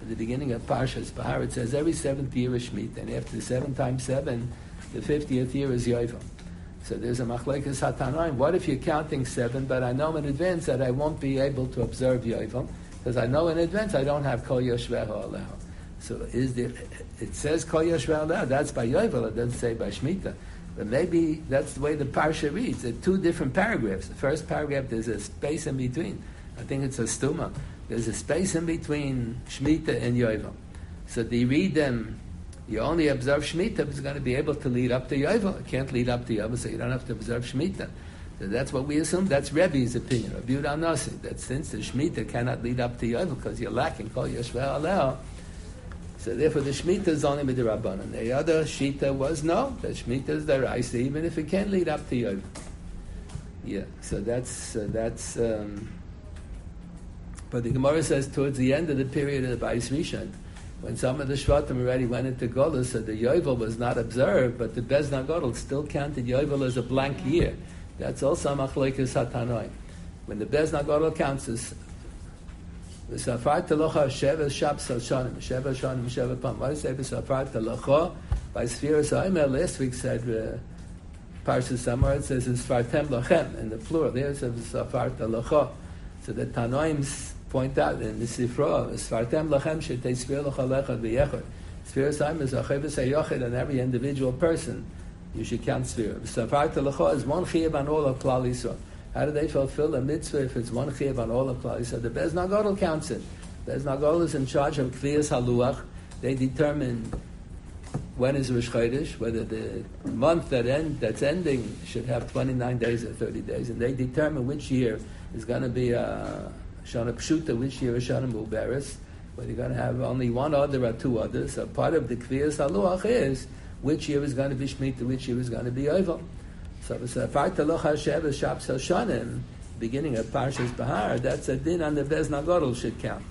At the beginning of Parshas Bahar, it says every 7th year is Shemitah, and after 7 times 7, the 50th year is Yovel. So there's a machlekes hatanaim. What if you're counting 7, but I know in advance that I won't be able to observe Yovel, because I know in advance I don't have Kol Yoshveha Aleho. So it says Kol Yoshveha Aleho, that's by Yovel, it doesn't say by Shemitah. But maybe that's the way the parsha reads. There are 2 different paragraphs. The first paragraph, there's a space in between. I think it's a stuma. There's a space in between Shemitah and Yovel. So they read them. You only observe Shemitah, but it's going to be able to lead up to Yovel. It can't lead up to Yovel, so you don't have to observe Shemitah. So that's what we assume. That's Rebbe's opinion, Rabbi Yehuda Nasi, that since the Shemitah cannot lead up to Yovel because you're lacking Kol Yoshveha Aleho, so therefore the Shemitah is only with the Rabbanan. The other Shita was no, that Shemitah is the Raisa, even if it can lead up to Yovel. Yeah, so that's but the Gemara says towards the end of the period of the Bais Rishon, when some of the Shvatim already went into Golus, so the Yovel was not observed, but the Bez Nagodol still counted Yovel as a blank year. That's also machlokes hatanoi. When the Bez Nagodol counts as V'safar Telocha Sheva Shabbos Shonim Sheva Shonim Sheva Pam. What does it say? V'safar Telocha by Sfiras Ha'omer. Last week said Parshas Samar. It says Sfartem Lochem in the plural. There it says V'safar Telocha. So the Tanoim point out in the Sifra, Sfartem Lachem Shetei Sfir Locha Lechad V'yechad. Sfir Sa'im is a Chavis HaYochid on every individual person. You should count Sfir. Safar Telecha is one Chiyuv on all of Klal Yisrael. How do they fulfill a mitzvah if it's one Chiyuv on all of Klal Yisrael? The Bez Nagodol counts it. Bez Nagodol is in charge of Kviyas Haluach. They determine when is Rosh Chodesh, whether the month that's ending should have 29 days or 30 days, and they determine which year is going to be Shana Pshuta, which year is Shana Muberes, whether you're going to have only one other or 2 others. So part of the Kviyas Haluach is which year is going to be Shemitah, which year is going to be Yovel. So V'safar Telocha Sheva Shabbos Shonim, beginning of Parshas Bahar, that's a din on the Bez Nagodol should count.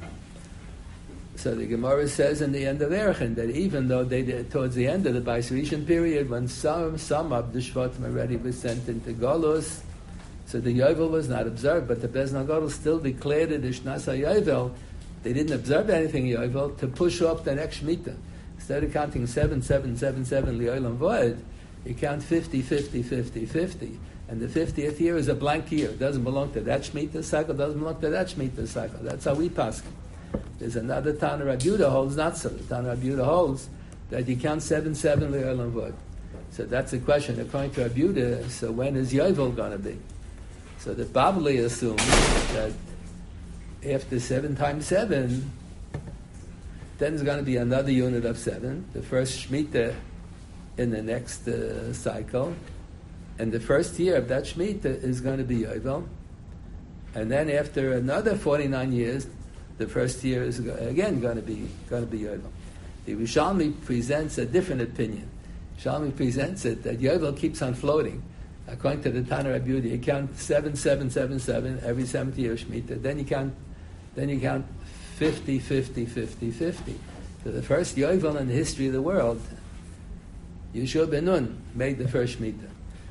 So the Gemara says in the end of Erechin that even though they did towards the end of the Bais Rishon period, when some of the Shvatim already was sent into Golus, so the Yovel was not observed, but the Bez Nagodol still declared it as Shnas HaYovel. They didn't observe anything Yovel to push off the next Shemitah. Instead of counting 7, 7, 7, 7, Li'olam Voed, you count 50, 50, 50, 50. And the 50th year is a blank year. It doesn't belong to that Shemitah cycle, doesn't belong to that Shemitah cycle. That's how we pass. There's another Tana Rabbi Yehuda holds not so. The Tana Rabbi Yehuda holds that you count 7, 7, Li'olam Voed. So that's the question. According to Rabbi Yehuda, so when is Yovel going to be? So the Babli assumes that after 7 times 7, then there's going to be another unit of 7, the first Shemitah in the next cycle, and the first year of that Shemitah is going to be Yovel, and then after another 49 years, the first year is again going to be Yovel. The Rishalmi presents a different opinion. Rishalmi presents it that Yovel keeps on floating. According to the Tana Rabbi Yehuda, you count 7, 7, 7, 7 every 7th year of Shemitah. Then you count 50, 50, 50, 50. So the first Yovel in the history of the world, Yeshua ben Nun made the first Shemitah.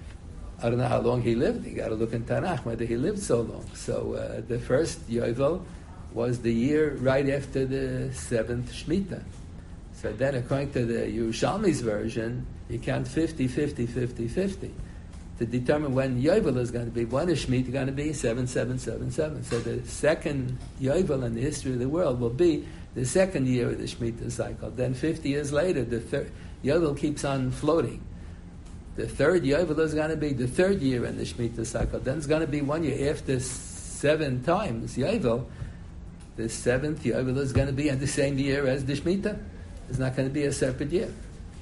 I don't know how long he lived. You got to look in Tanakh whether he lived so long. So the first Yovel was the year right after the 7th Shemitah. So then, according to the Yerushalmi's version, you count 50, 50, 50, 50 to determine when Yovel is going to be. When is Shemitah going to be? 7, 7, 7, 7. So the second Yovel in the history of the world will be the second year of the Shemitah cycle. Then 50 years later, the third Yovel keeps on floating. The third Yovel is going to be the third year in the Shemitah cycle. Then it's going to be 1 year after 7 times Yovel. The 7th Yovel is going to be in the same year as the Shemitah. It's not going to be a separate year.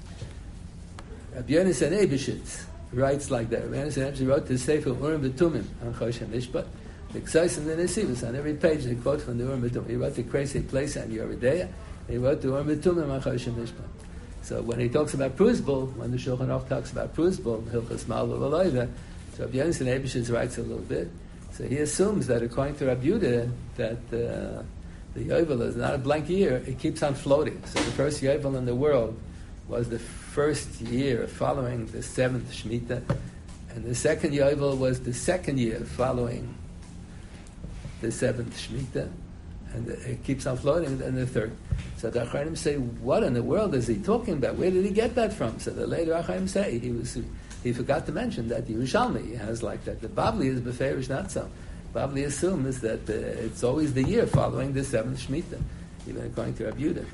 Rabbi Yonasan Eibeshitz writes like that. Rabbi Yonasan Eibeshitz wrote the Sefer Urim V'Tumim on Choshen Mishpat. The Ksais and the Nesivus, on every page they quote from the Urim V'Tumim. He wrote the crazy place on Yeridea. He wrote the Urim V'Tumim on Choshen Mishpat. So when he talks about Pruzbul, when the Shulchan Aruch talks about Pruzbul, Hilchos Malva V'Loiva, so Rabbi Yonasan Eibeshitz writes a little bit. So he assumes that according to Rabbi Yehuda, that the Yovel is not a blank year, it keeps on floating. So the first Yovel in the world was the first year following the 7th Shemitah, and the second Yovel was the second year following the 7th Shemitah, and it keeps on floating, and the third. So the Achronim say, what in the world is he talking about? Where did he get that from? So the later Achronim say, he forgot to mention that the Yerushalmi has like that. The Bavli is beferish not so. Bavli assumes that it's always the year following the seventh Shemitah, even according to Rabbi Yehuda.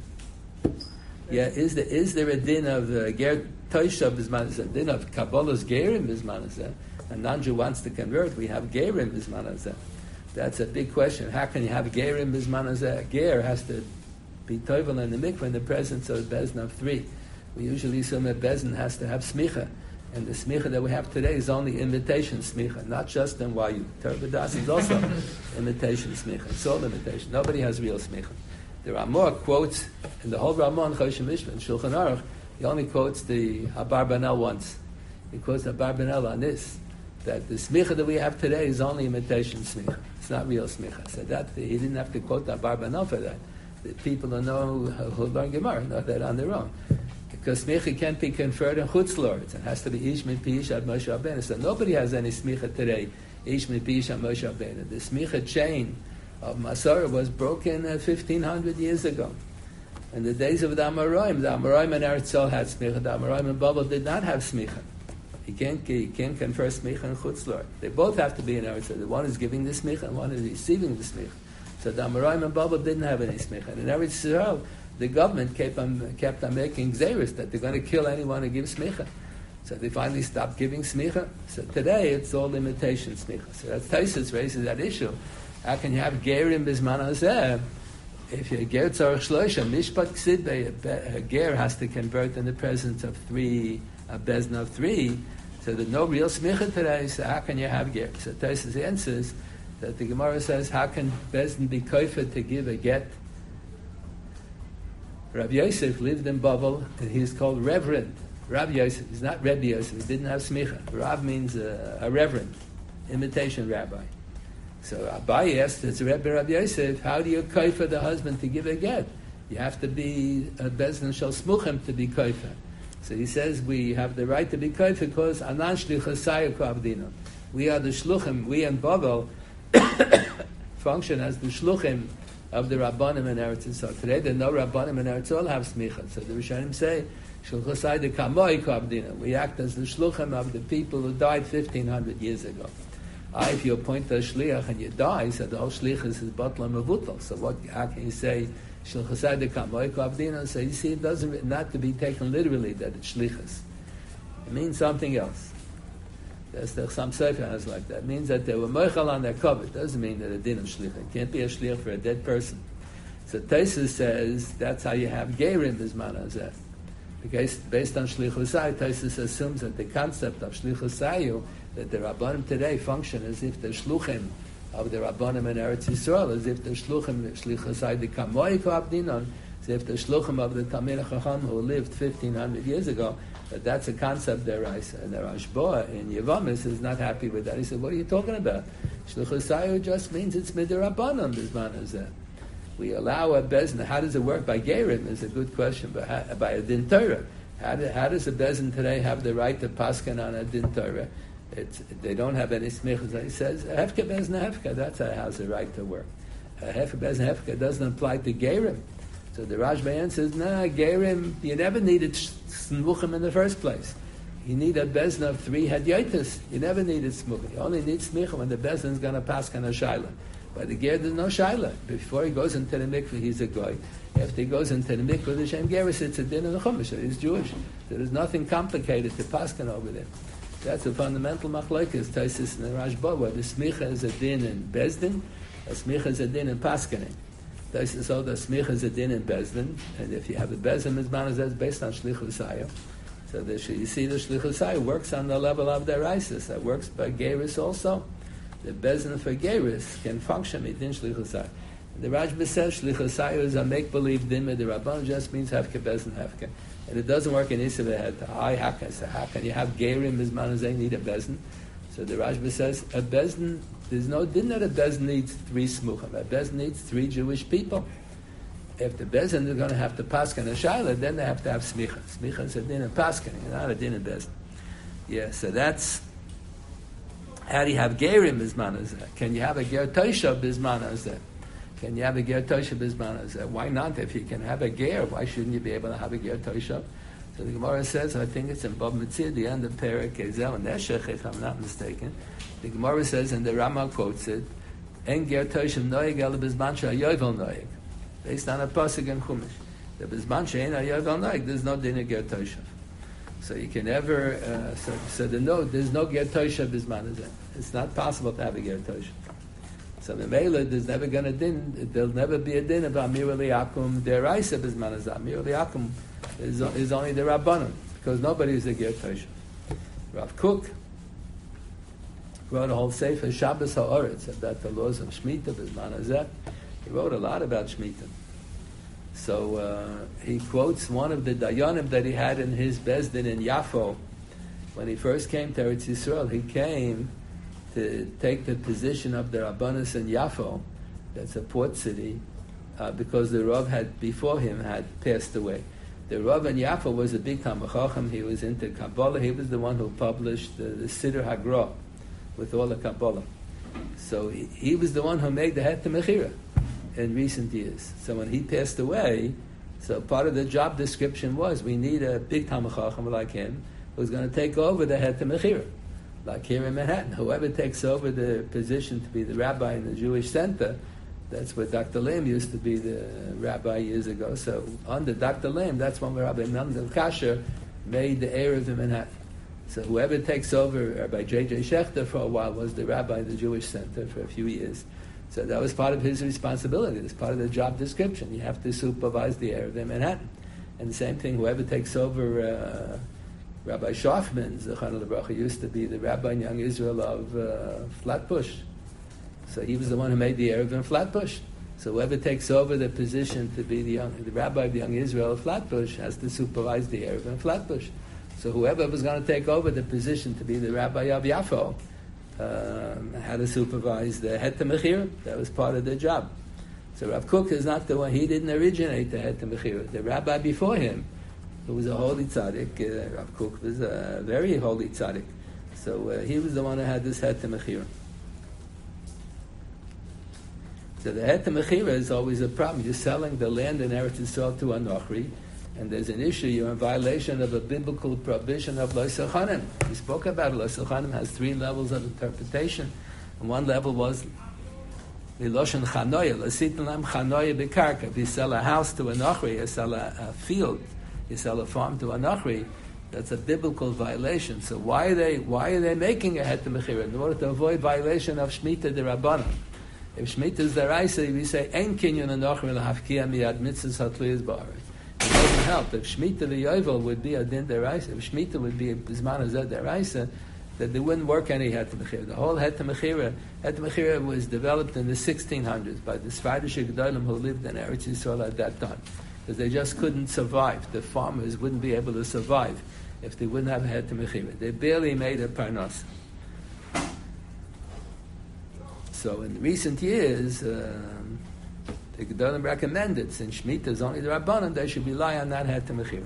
Yeah, is there a din of Ger Toisha Bismanazeh, a din of Kabbalah's Gerim Bismanazeh? A non-Jew wants to convert, we have Gerim Bismanazeh. That's a big question. How can you have Gerim Bismanazeh? Ger has to be Toivel in the mikveh in the presence of a bezin of three. We usually assume a bezin has to have smicha. And the smicha that we have today is only imitation smicha, not just in Wayu. Tervadas is also imitation smicha. It's all imitation. Nobody has real smicha. The Ramah quotes, in the whole Ramah and Choshen Mishpah and Shulchan Aruch, he only quotes the Abarbanel once. He quotes Abarbanel on this, that the smicha that we have today is only imitation smicha. It's not real smicha. So that he didn't have to quote Abarbanel for that. The people who know who learn Gemara know that on their own. Because smicha can't be conferred in chutz lords. It has to be ish min pish ad Moshe Rabbeinu. So nobody has any smicha today, ish min pish ad Moshe Rabbeinu. The smicha chain of Masorah was broken 1,500 years ago. In the days of the Amoraim in Eretz Yisrael had smicha. The Amoraim in Babel did not have smicha. He can't confer smicha in chutz lord. They both have to be in Eretz Yisrael. The one is giving the smicha and one is receiving the smicha. So the Amoraim and Babel didn't have any smicha. And in Eretz Yisrael, the government kept on making gzeros that they're going to kill anyone who gives smicha. So they finally stopped giving smicha. So today it's all imitation smicha. So that's Taisus raises that issue. How can you have gerim bisman hazeh? If you ger tzarich shloisha, mishpat ksid, a ger has to convert in the presence of three, a bezna of three. So there's no real smicha today. So how can you have ger? So Taisus answers that the Gemara says, how can bezna be koifa to give a get? Rabbi Yosef lived in Babel, and he is called Reverend. Rabbi Yosef, he's not Rebbe Yosef, he didn't have smicha. Rab means a reverend, imitation rabbi. So Abai asked, it's Rebbe Rabbi Yosef, how do you koifa the husband to give a get? You have to be a bezin shel smuchim to be koifa. So he says we have the right to be koifa because anan shlichasaya kavdina. We are the shluchim, we in Babel function as the shluchim of the Rabbanim in Eretz Yisrael. Today, there are no Rabbanim in Eretz Yisrael have smicha. So the Rishonim say, Shulchasai de kamoi kavdina. We act as the shluchim of the people who died 1,500 years ago. If you appoint a shliach and you die, so the whole shliach is batla mevutal. So how can you say Shulchasai de kamoi kavdina? So you see, it doesn't not to be taken literally that it's shlichus. It means something else. There's some sefer has like that. It means that they were moichal on their cover. It doesn't mean that it didn't shliach. It can't be a shliach for a dead person. So Taisus says that's how you have gerim bisman hazeh. Because based on shlichusai, Taisus assumes that the concept of shlichusayu, that the Rabbanim today function as if the shluchim of the Rabbanim in Eretz Yisrael, as if the shluchim shlichusai the kamoi kavdinon, as if the shluchim of the Talmidei Chacham who lived 1,500 years ago. But that's a concept there. And the Rashba in Yevamis is not happy with that. He said, what are you talking about? Shlichusayu just means it's midirabbanon bisman hazeh. We allow a bezin. How does it work by gerim is a good question. But by a din Torah, how does a bezin today have the right to paskin on a din Torah? They don't have any smichas. He says hefka bezin hefka. That's how it has the right to work. Hefka bezin hefka doesn't apply to gerim. So the Rashba answers, gerim, you never needed smuchim in the first place. You need a bezin of 3 hadyotis. You never needed smuchim. You only need smichim when the bezin is going to pass on a shaila. By the ger, there's no shaila. Before he goes into the mikveh, he's a goy. After he goes into the mikveh, the Shem Geris, it's a din in the chumash. So he's Jewish. So there's nothing complicated to paskin over there. That's a fundamental machlokes, Taisus and the Rashba, where the smicha is a din in bezdin, a smicha is a din in paskining. Taisus so the smicha is a din in bezdin, and if you have a bezdin mizman, that's based on shlichusaya. So you see the shlichusaya works on the level of their isis. That works by geris also. The bezin for geris can function within shlichusai. The Rashba says shlichusai is a make-believe din with the Rabban, just means hefke bezin hefke. And it doesn't work in Isiv head to high haka. So how can you have gerim bisman as they need a bezin? So the Rashba says a bezin, there's no din that a bezin needs 3 smuchim. A bezin needs 3 Jewish people. If the bezin is going to have to paskin a shaila, then they have to have smicha. Smicha is a din in paskin, not a din in bezin. Yeah, so that's how do you have gerim bisman hazeh? Can you have a ger toisha bisman hazeh? Can you have a ger tosha bizman? Why not? If you can have a ger, why shouldn't you be able to have a ger tosha? So the Gemara says, I think it's in Bab Metzia, the end of Perek Ezel and Eshech, if I'm not mistaken. The Gemara says, and the Rama quotes it, En ger tosha noyeg el bizman she'ayovel noyeg. Based on a pasuk in Chumash. The bizman she'en ayovel noyeg, there's no din of ger tosha. So you can never, there's no ger tosha bizman. It's not possible to have a ger tosha. So the Mela, there's never going to din, there'll never be a din about Amir Liakum deraisa bizman azah. Amir Liakum is only the Rabbanon, because nobody is a ger tosha. Rav Kook wrote a whole sefer, Shabbos HaOretz, about the laws of Shemitah bizman azah. He wrote a lot about Shemitah. So he quotes one of the Dayanim that he had in his Bezdin in Yafo. When he first came to Eretz Yisrael, he came to take the position of the Rabbanos in Yafo, that's a port city, because the Rav before him had passed away. The Rav in Yafo was a big Talmid Chacham. He was into Kabbalah. He was the one who published the Siddur Hagra with all the Kabbalah. So he was the one who made the Heter Mechira in recent years. So when he passed away, so part of the job description was we need a big Talmid Chacham like him who's going to take over the Heter Mechira, like here in Manhattan. Whoever takes over the position to be the rabbi in the Jewish Center, that's where Dr. Lam used to be the rabbi years ago. So under Dr. Lam, that's when Rabbi Mendel Kasher made the Erev in Manhattan. So whoever takes over, Rabbi J.J. Schechter for a while was the rabbi in the Jewish Center for a few years. So that was part of his responsibility. It's part of the job description. You have to supervise the Erev in Manhattan. And the same thing, whoever takes over, Rabbi Schafman, Zechon Lebracha, used to be the rabbi in Young Israel of Flatbush. So he was the one who made the Erev in Flatbush. So whoever takes over the position to be the rabbi of the Young Israel of Flatbush has to supervise the Erev in Flatbush. So whoever was going to take over the position to be the rabbi of Yafo had to supervise the Heter Mechira. That was part of the job. So Rav Kook is not the one, he didn't originate the Heter Mechira. The rabbi before him, who was a holy tzaddik, Rav Kook was a very holy tzaddik. So he was the one who had this Heter Mechira. So the Heter Mechira is always a problem. You're selling the land in Eretz Yisrael to a Nochri, and there's an issue, you're in violation of a biblical prohibition of Lo Sechanim. We spoke about it. Lo Sechanim has 3 levels of interpretation. And one level was Miloshen Chanoya, L'sitnam Chanoya B'karka. If you sell a house to a Nochri, you sell a field, you sell a farm to a Nochri, that's a biblical violation. So why are they making a Heter Mechira? In order to avoid violation of Shemitah D'Rabbanan. If Shemitah is D'Oraisa, we say, Ein kinyan Nochri l'hafkiya miyad mitzvahs hatluyas ba'aretz. It doesn't help. If Shemitah v'yovel would be a din deraisa, if Shemitah would be a bizman azeh deraisa, that they wouldn't work any Heter Mechira. The whole Heter Mechira was developed in the 1600s by the Sfardish Gedolim who lived in Eretz Yisrael at that time, because they just couldn't survive. The farmers wouldn't be able to survive if they wouldn't have a Heter Mechira. They barely made a parnas. So in recent years, the Gedolim recommended, since Shemitah is only the Rabbanan, they should rely on that Heter Mechira.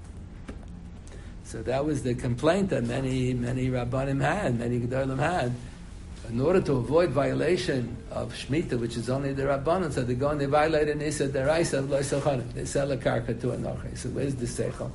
So that was the complaint that many Rabbanim had, many Gedolim had. In order to avoid violation of Shemitah, which is only the Rabbanan, so they go and they violate an Issa Deraisa of Lo Sechanim. They sell a karka to a Nochri. So where's the Seichel?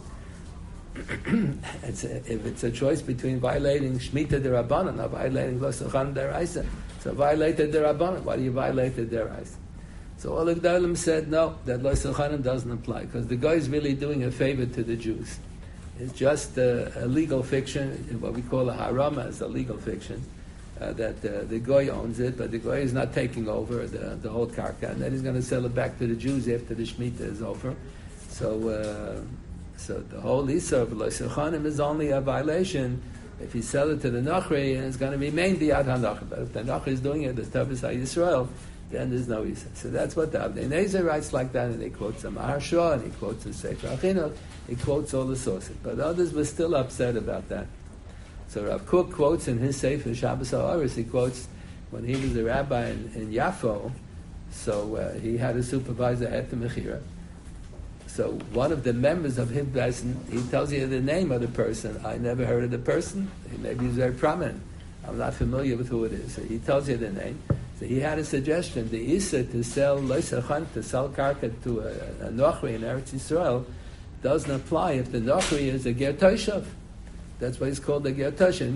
If it's a choice between violating Shemitah the Rabbanan or violating Lo Sechanim Deraisa, so violated the Rabbanan. Why do you violate the Deraisa? So all the Gedolim said no, that Lo Sechanim doesn't apply, because the guy is really doing a favor to the Jews. It's just a legal fiction, what we call a harama, is a legal fiction, that the goy owns it, but the goy is not taking over the whole karka, and then he's going to sell it back to the Jews after the Shemitah is over. So the whole Issa of Lo Sechanim is only a violation if you sell it to the Nochri, and it's going to remain biyad HaNochri. But if the Nochri is doing it, the Tavis HaYisrael, then there's no Issa. So that's what the Avnei Nezer writes like that, and he quotes the Maharsha, and he quotes the Sefer Achinuch, he quotes all the sources. But others were still upset about that. So Rav Kook quotes in his Sefer Shabbos HaOretz, he quotes when he was a rabbi in Yafo, so he had a supervisor at the Mechira. So one of the members of his lesson, he tells you the name of the person. I never heard of the person. Maybe he's very prominent. I'm not familiar with who it is. So he tells you the name. So he had a suggestion: the Isa to sell loisachan, to sell karka to a nochri in Eretz Yisrael doesn't apply if the nochri is a ger toshav. That's why it's called the ger toshav.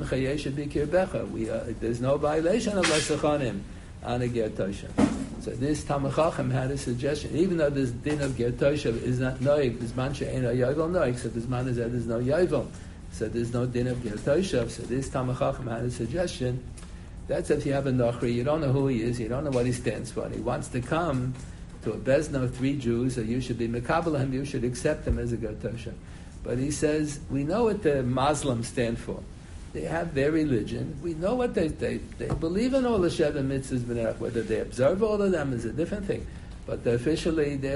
There's no violation of loisachanim on a ger toshav. So this Talmid Chacham had a suggestion, even though this din of ger toshav is not noig, this man she'ein yovel noig, so this man is that there's no yovel, so there's no din of ger toshav. So this Talmid Chacham had a suggestion. That's if you have a nochri, you don't know who he is, you don't know what he stands for, and he wants to come to a bezna of 3 Jews, so you should be mekabel him, you should accept him as a ger toshav. But he says, we know what the Muslims stand for. They have their religion. We know what they believe in all the Sheva mitzvahs. Whether they observe all of them is a different thing. But officially, they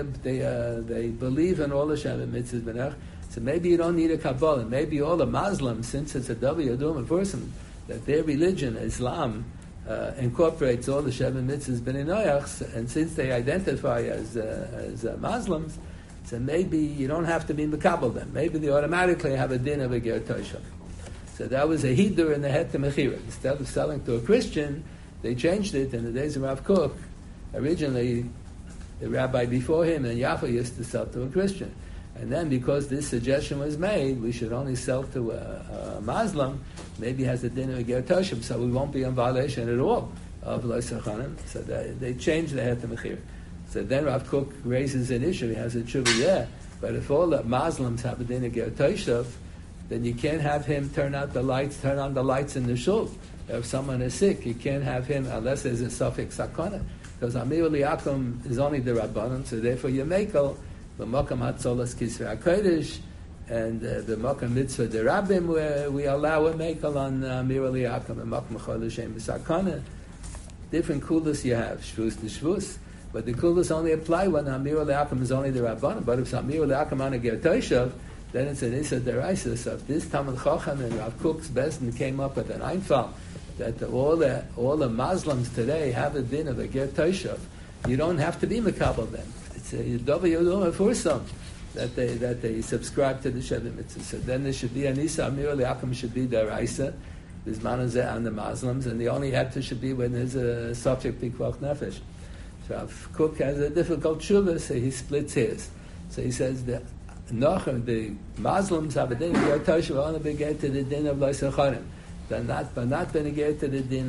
believe in all the Sheva mitzvahs. So maybe you don't need a Kabbalah. Maybe all the Muslims, since it's a Yadum person, that their religion, Islam, incorporates all the Sheva mitzvahs b'nei, and since they identify as Muslims, so maybe you don't have to be mekabel them. Maybe they automatically have a din of a ger toshav. So that was a hidur in the het mechira. Instead of selling to a Christian, they changed it in the days of Rav Kook. Originally, the rabbi before him and Yaffa used to sell to a Christian. And then because this suggestion was made, we should only sell to a Muslim, maybe has a din of a ger toshav, so we won't be in violation at all of loisachanim. So they changed the het mechira. So then Rav Kook raises an issue. He has a tshuva, but if all the Muslims have a din of ger toshav, then you can't have him turn on the lights in the shul. If someone is sick, you can't have him unless there's a suffix sakana, because Amir Liakum is only the Rabbanon, so therefore you mekel the Makam Hatzolas Kisvei HaKodesh and the Makam Mitzvah the Rabbim, where we allow a mekel on Amir Liakum and Makam Chodeshem Sakana. Different kulas you have, shvus to shvus. But the kulas only apply when Amir Le'akim is only the Rabbanan. But if Amir Le'akim on a ger toshav, then it's an Issa Deraisa. So if this Talmid Chacham and Rav Kook's Besdin came up with an einfal that all the Muslims today have a din of a ger toshav, you don't have to be mekabel them. It's a double for some that they subscribe to the Sheva mitzvah. So then there should be an Issa Amir Le'akim should be Deraisa. There's manazeh on the Muslims, and the only heter should be when there's a subject pikuach nefesh. Rav Kook has a difficult tshuva, so he splits his. So he says that the Muslims have a din of ger toshav, only beget to the din of loisachanim. They're not beget to the din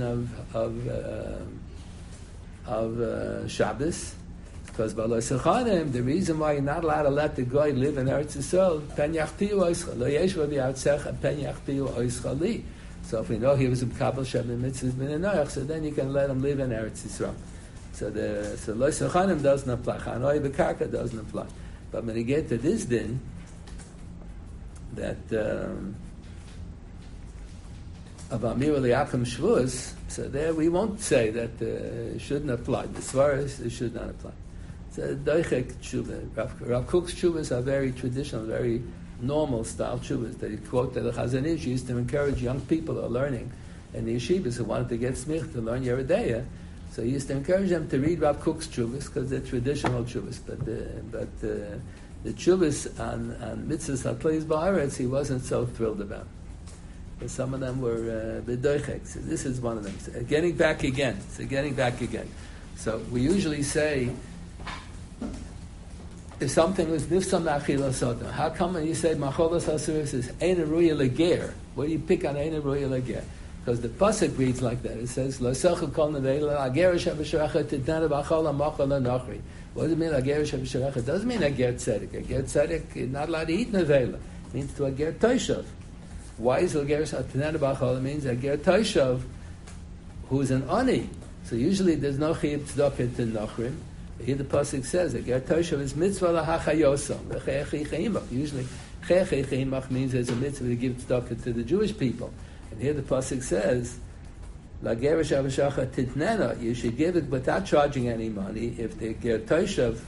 of Shabbos, because by loisachanim, the reason why you're not allowed to let the guy live in Eretz Yisrael, pen yachtiu oischa lo yeshva b'yartzecha pen yachtiu oischa li. So if we know he was a Kabbalah Sheva mitzvahs b'nei noach, so then you can let him live in Eretz Yisrael. So loisachanim doesn't apply. Chanoi b'karka doesn't apply. But when you get to this din, that of Amir Liakim Shvus, so there we won't say that it shouldn't apply. The svaras, it should not apply. So doichek tshuva. Rav Kook's tshuvas are very traditional, very normal style tshuvas that he quoted the Chazon Ish. He used to encourage young people who are learning in the yeshivas who wanted to get smich to learn Yeridea. So he used to encourage them to read Rav Kook's tshuvas because they're traditional tshuvas. But the tshuvas on mitzvahs hatleis ba'aretz he wasn't so thrilled about. But some of them were b'doichek. So this is one of them. So getting back again. So we usually say, if something was nifsam na'achila sodom, how come when you say macholas hasuris is ein ruya leger? What do you pick on ein ruya leger? Because the pasuk reads like that. It says lo sechel kol nevela agerish avishracha tidnana b'achol amachol anachri. What does it mean agerish avishracha? It doesn't mean ager tzedek. Ager tzedek is not allowed to eat nevela. It means to ager toishav. Why is agerish tidnana b'achol? It means ager toishav, who's an ani. So usually there's no chiyuv tzedakah to nachrim. Here the pasuk says that ger toshav is mitzvah lahachayosam. Usually chayachayimach means there's a mitzvah to give tzedakah to the Jewish people. And here the pasuk says, "La gerish avashacha titnena." You should give it without charging any money. If the ger toshav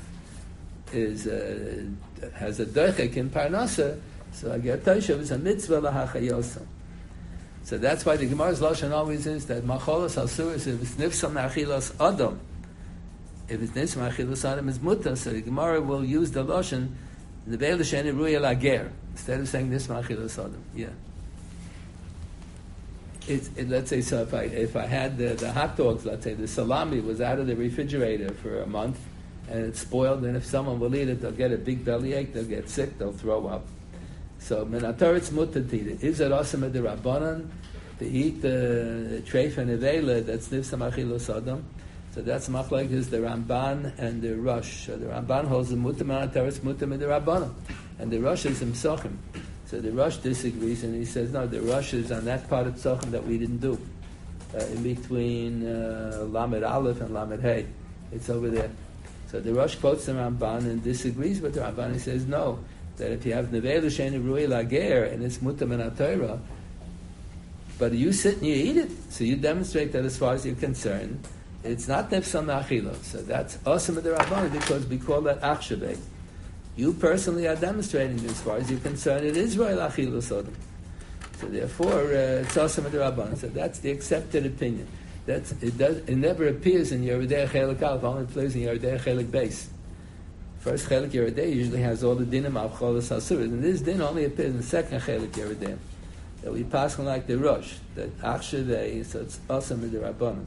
has a doichek in parnasa, so a ger toshav is a mitzvah lahachayosam. So that's why the Gemara's lashon always is that macholas hasuris if it's nifsam na'achilas adam. If it's nifsam na'achilas adam is muta, so the Gemara will use the lashon the veil sheni ruya lager instead of saying nifsam na'achilas adam. Yeah. let's say, so if I had the hot dogs, let's say the salami was out of the refrigerator for a month and it's spoiled, and if someone will eat it, they'll get a big bellyache, they'll get sick, they'll throw up. So menatoritz mutatita. Is it awesome at the rabbanon to eat the treif and avela that's nifsam achilos adam? So that's machlek is the Ramban and the Rosh. So the Ramban holds the mutam menatoritz mutam in the rabbanon, and the Rosh is Psachim. So the Rosh disagrees, and he says, no, the Rosh is on that part of Psachim that we didn't do, in between Lamed Aleph and Lamed Hey. It's over there. So the Rosh quotes the Ramban and disagrees with the Ramban. He says, no, that if you have Nevei L'Shein Rui Lager, and it's Mutam and Torah, but you sit and you eat it, so you demonstrate that as far as you're concerned, it's not Nefsam Achilo. So that's awesome with the Ramban, because we call that Achshavei. You personally are demonstrating, as far as you're concerned, it is Royal Achilu Sodom. So therefore, it's awesome with the Rabban. So that's the accepted opinion. It never appears in Yeridei Chelik Aleph, only appears in Yeridei Chelik Beis. First Chelik Yeridei usually has all the dinim of Cholos Hasuras, and this din only appears in the second Chelik Yeridei. That we pass on like the Rosh, that Achshavei, so it's awesome with the Rabban.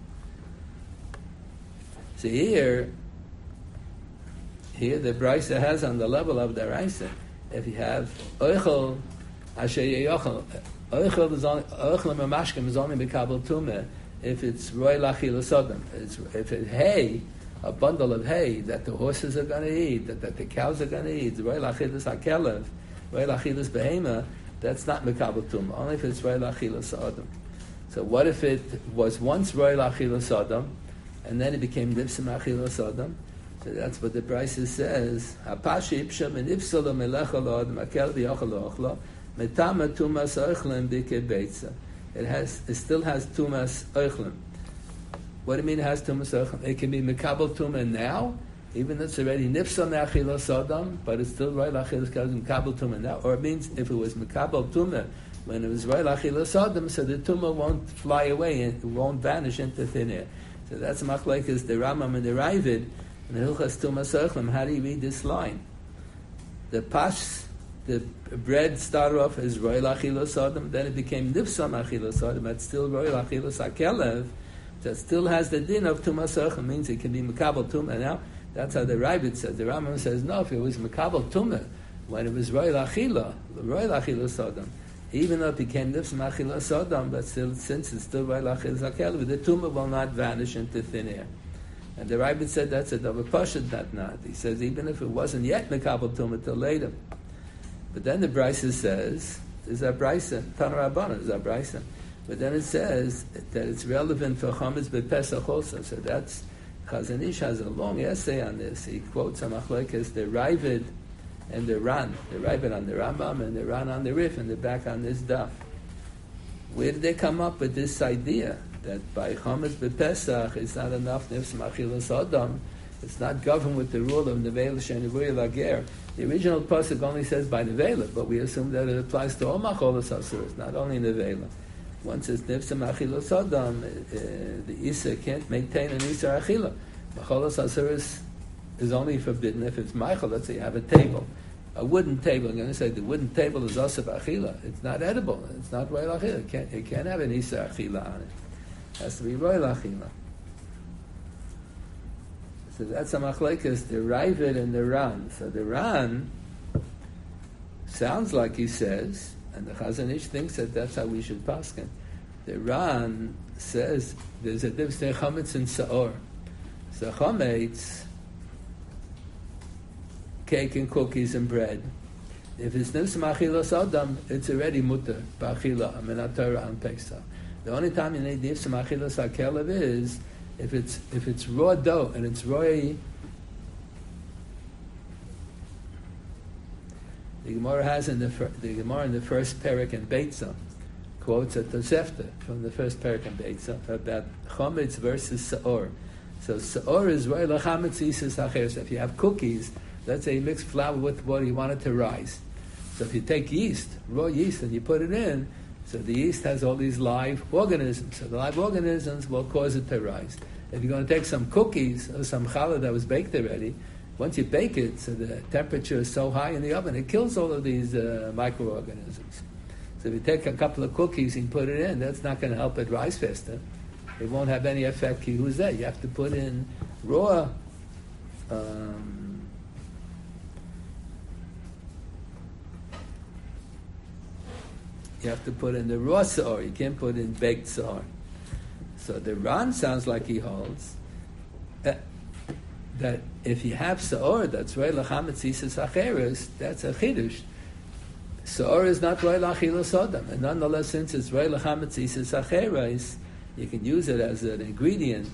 So here the Brisa has on the level of the Raisa. If you have Oichel, Asher Yochel, Oichel is only Oichel Mamashkim is only Mikabel Tumeh if it's Roy Lachil Sodom. If it's hay, a bundle of hay that the horses are going to eat, that the cows are going to eat, Roy Lachil Hakelev, Roy Lachil Behema, that's not Mikabel Tumeh. Only if it's Roy Lachil Sodom. So what if it was once Roy Lachil Sodom, and then it became Nifsim Achil Sodom? So that's what the Brisa says. Hapashi ipsha menifsala melecha lo'ad makel v'yochel lo'ochlo metama tumas oichlem b'ke beitza. It still has tumas oichlem. What do you mean it has tumas oichlem? It can be mekabel tuma now, even though it's already nifsal me'achilas sodom, but it's still right l'achilas mekabel tuma now. Or it means if it was mekabel tuma when it was right l'achilas sodom, so the tuma won't fly away and it won't vanish into thin air. So that's machlekes the Rambam and the Ravid. In the Hilchas Tumas Oichlem, how do you read this line? The bread started off as Royal Achilos Adam, then it became Nifsam Achilos Adam, but still Royal Achilos Akelev, that still has the din of Tumas Oichlem, means it can be Mekabel Tumah. Now, that's how the Ravid says. The Rambam says, no, if it was Mekabel Tumah, when it was Royal Achilos Adam, even though it became Nifsam Achilos Adam, but still, since it's still Royal Achilos Akelev, the Tumah will not vanish into thin air. And the Ravid said that's a double pashut, not. He says even if it wasn't yet mekabel tumah till later. But then the Brisa says, there's a Brisa, Tanur Rabbanan is a Brisa. But then it says that it's relevant for Chametz b'Pesach also. So that's, Chazon Ish has a long essay on this. He quotes a machlekes, the Ravid and the Ran. The Ravid on the Rambam and the Ran on the Rif, and the back on this daf. Where did they come up with this idea? That by Chametz b'Pesach it's not enough nifsam achilas adam. It's not governed with the rule of Nevei L'Shein Rui Lager. The original pasuk only says by Nevela, but we assume that it applies to all macholas asuras, not only Nevela. Once it's nifsam achilas adam, the Isa can't maintain an Isa achila. Macholas asuras is only forbidden if it's Michael. Let's say you have a table, a wooden table. I'm going to say the wooden table is also achila. It's not edible. It's not royal achila. It can't have an Isa achila on it. It has to be royal achila. So that's a machlekes, the Ravid and the Ran. So the Ran sounds like he says, and the Chazon Ish thinks that that's how we should paskin. The Ran says there's a difference between chametz and saor. So chametz, cake and cookies and bread. If it's nifsam achilas adam, it's already mutter ba'achila amenat Torah and Pesach. The only time you need nifsam achilas hakelev is if it's raw dough and it's raw. The Gemara has in the first parak in Beitzah quotes a Tosefta from the first parak in Beitzah about chametz versus saor. So saor is roy lachametz isis hacher. So if you have cookies, let's say you mix flour with water, you want it to rise. So if you take yeast, raw yeast, and you put it in, so the yeast has all these live organisms. So the live organisms will cause it to rise. If you're going to take some cookies or some challah that was baked already, once you bake it, so the temperature is so high in the oven, it kills all of these microorganisms. So if you take a couple of cookies and put it in, that's not going to help it rise faster. It won't have any effect. Who's that? You have to put in raw. You have to put in the raw sa'or. You can't put in baked sa'or. So the Ran sounds like he holds that if you have sa'or that's roy lachametz isis acheres, that's a chidush. Sa'or is not roy lachilas adam, and nonetheless, since it's roy lachametz isis acheres, you can use it as an ingredient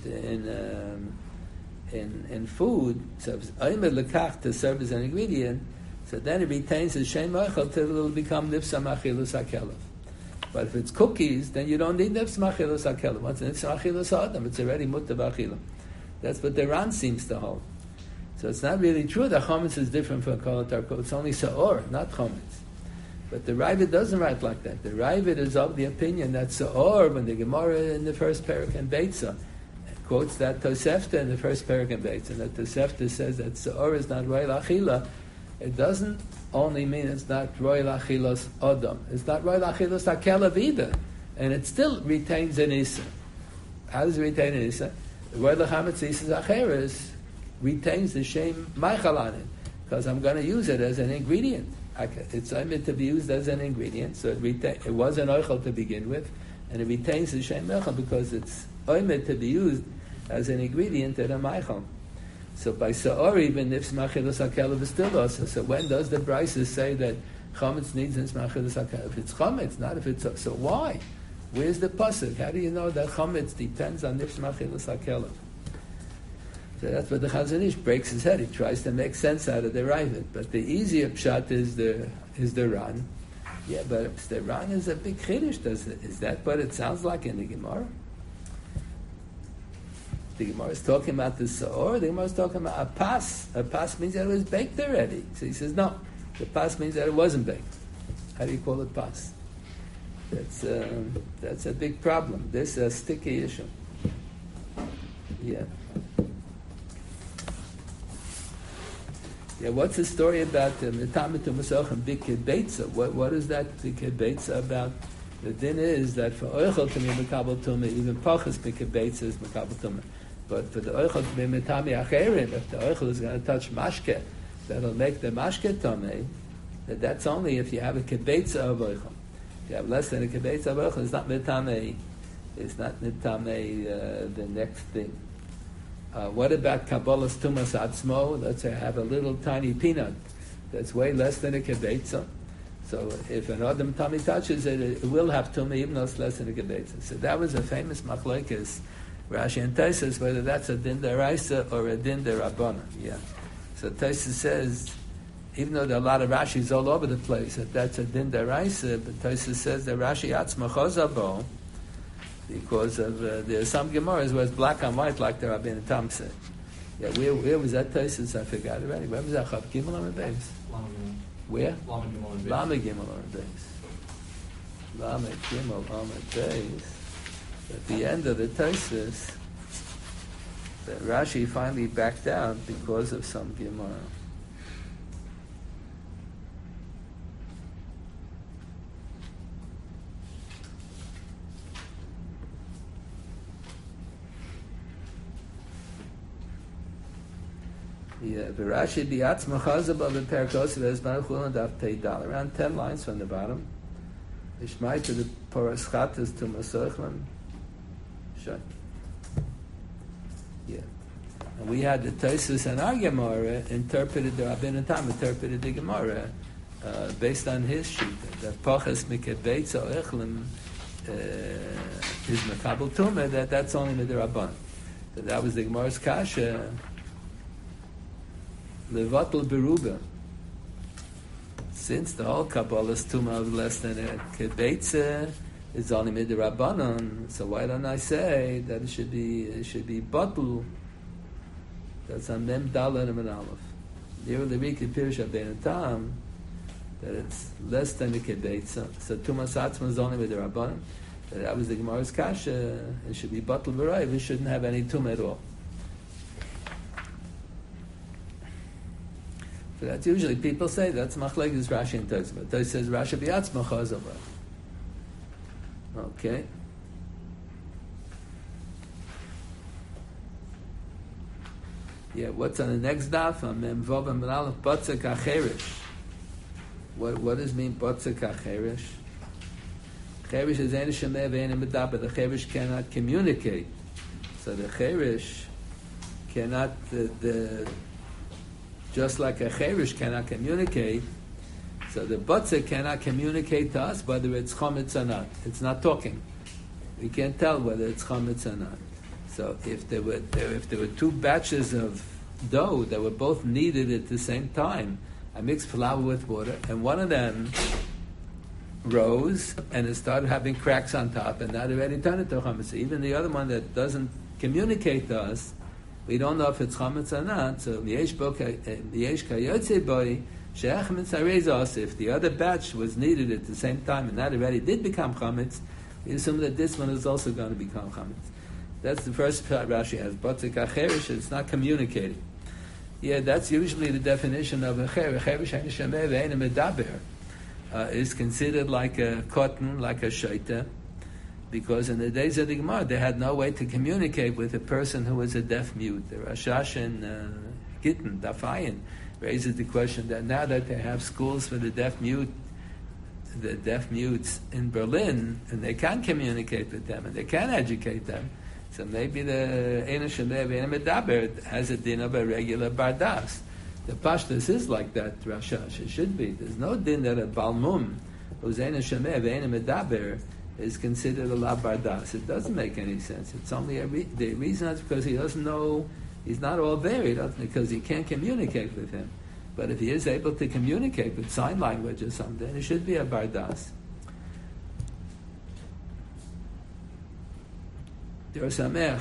in food. So if it's oimed lekach to serve as an ingredient, so then it retains the shem ochel till it will become nifsa machilus hakelav. But if it's cookies, then you don't need nifsa machilus hakelav. Once it's nifsa machilus adam, it's already mutta b'achila. That's what the Ran seems to hold. So it's not really true that chometz is different from kol tarko. It's only sa'or, not chometz. But the Ravid doesn't write like that. The Ravid is of the opinion that sa'or, when the Gemara in the first parak in Beitza quotes that Tosefta in the first parak in Beitza, and that Tosefta says that sa'or is not roy l'achila, it doesn't only mean it's not roy l'achilas adam. It's not roy l'achilas hakelav either. And it still retains an isa. How does it retain an isa? The roy l'achametz isis acheres retains the shem maichal on it, because I'm going to use it as an ingredient. It's meant to be used as an ingredient, so it was an oichel to begin with, and it retains the shem meichel because it's meant to be used as an ingredient in a meichel. So by sa'or, even if smachilus hakelav is still also. So when does the Brisa say that chametz needs in smachilus hakelav? If it's chametz, not if it's so why? Where's the pasuk? How do you know that chametz depends on if smachilus hakelav? So that's what the Chazon Ish breaks his head. He tries to make sense out of the Ravid. But the easier pshat is the Ran. Yeah, but the Ran is a big chiddush. Is that what it sounds like in the Gemara? The Gemara is talking about the sa'or. The Gemara is talking about a pas. A pas means that it was baked already. So he says, no. The pas means that it wasn't baked. How do you call it pas? That's a big problem. This is a sticky issue. Yeah. Yeah, what's the story about the Talmud Masach and Big Kibetza? What is that Big Kibetza about? The din is that for Oichel to be Mekabel Tumah, even Pachas Big Kibetza is Mekabel Tumah. But for the Oichel to be Metami Acherim, if the Oichel is going to touch Mashke, that'll make the Mashke Tomei, that's only if you have a Kibetza of Oichel. If you have less than a Kibetza of Oichel, it's not Metami, the next thing. What about Kabbalah's Tumas Atzmo? Let's say I have a little tiny peanut that's way less than a kibetza. So if an Adam tummy touches it, it will have tumah even though it's less than a kibetza. So that was a famous machlokes, Rashi and Tosfos, whether that's a din deraisa or a din derabbanan. Yeah. So Tosfos says, even though there are a lot of Rashis all over the place, that that's a din deraisa, but Tosfos says that Rashi Atzma Chozabo, because of there's some Gemaras where it's black on white, like the Rabbeinu Tam said. Yeah, where was that Tosfos? I forgot already. Where was that? Chav Gimel on the base. Where? Lama Gimel on the base. Lama Gimel on the base. At the end of the Tosfos, that Rashi finally backed out because of some Gemara. Yeah, V'Rashi Diatzma Chazabah V'Perkos V'Ezman Chulon Daf Teidal, around 10 lines from the bottom. Ishmai to the Poraschatas to Masochlan. Shut. Yeah. And we had the Tosfos and our Gemara interpreted, the Rabbeinu Tam interpreted the Gemara based on his sheet. That Pachas Mikebetza Echlim is Mekabel Tumah, that's only Midrabban. That was the Gemara's Kasha. Levatel Beruba. Since the whole Kabbalah's Tumah of less than a Kibetza is only Midrabbanon, so why don't I say that it should be Batul? That's on Mem Dalet and Aleph. Here the Riki Pirush Rabbeinu Tam that it's less than a Kibetza. So Tumah Satzma is only Midrabbanon. That was the Gemara's Kasha. It should be Batul B'Roi. We shouldn't have any Tumah at all. So that's usually people say that's machlekes Rashi and Tosfos. Tosfos says Rashi biatzma chazava. Okay. Yeah, what's on the next daf? Mem Vav and Aleph, Batzek HaCherish. What does mean Batzek HaCherish? Cherish is Ein Shemeh Ve'ein Medaber. The Cherish cannot communicate. So the Cherish cannot, just like a Cherish cannot communicate, so the Batzek cannot communicate to us whether it's Chometz or not. It's not talking. We can't tell whether it's Chometz or not. So if there were two batches of dough that were both kneaded at the same time, I mixed flour with water, and one of them rose and it started having cracks on top, and that already turned into chametz. Even the other one that doesn't communicate to us, we don't know if it's chametz or not. So if the other batch was needed at the same time and that already did become chametz, we assume that this one is also going to become chametz. That's the first part Rashi has. Batzek HaCherish, it's not communicating. Yeah, that's usually the definition of a cherish. Cherish ein shemeh ve'ein medaber is considered like a cotton, like a shaita, because in the days of the Gemara, they had no way to communicate with a person who was a deaf mute. The Rashash in Gittin, Dafayin, raises the question that now that they have schools for the deaf mutes in Berlin, and they can communicate with them, and they can educate them, so maybe the Ein Shemeh Ve'ein Medaber has a din of a regular bardas. The pashtus is like that, Rashash. It should be. There's no din that a balmum, who's Ein Shemeh Ve'ein Medaber, is considered a la bardas. It doesn't make any sense. It's only the reason is because he doesn't know, he's not all there, because he can't communicate with him. But if he is able to communicate with sign language or something, it should be a bardas. Rabbi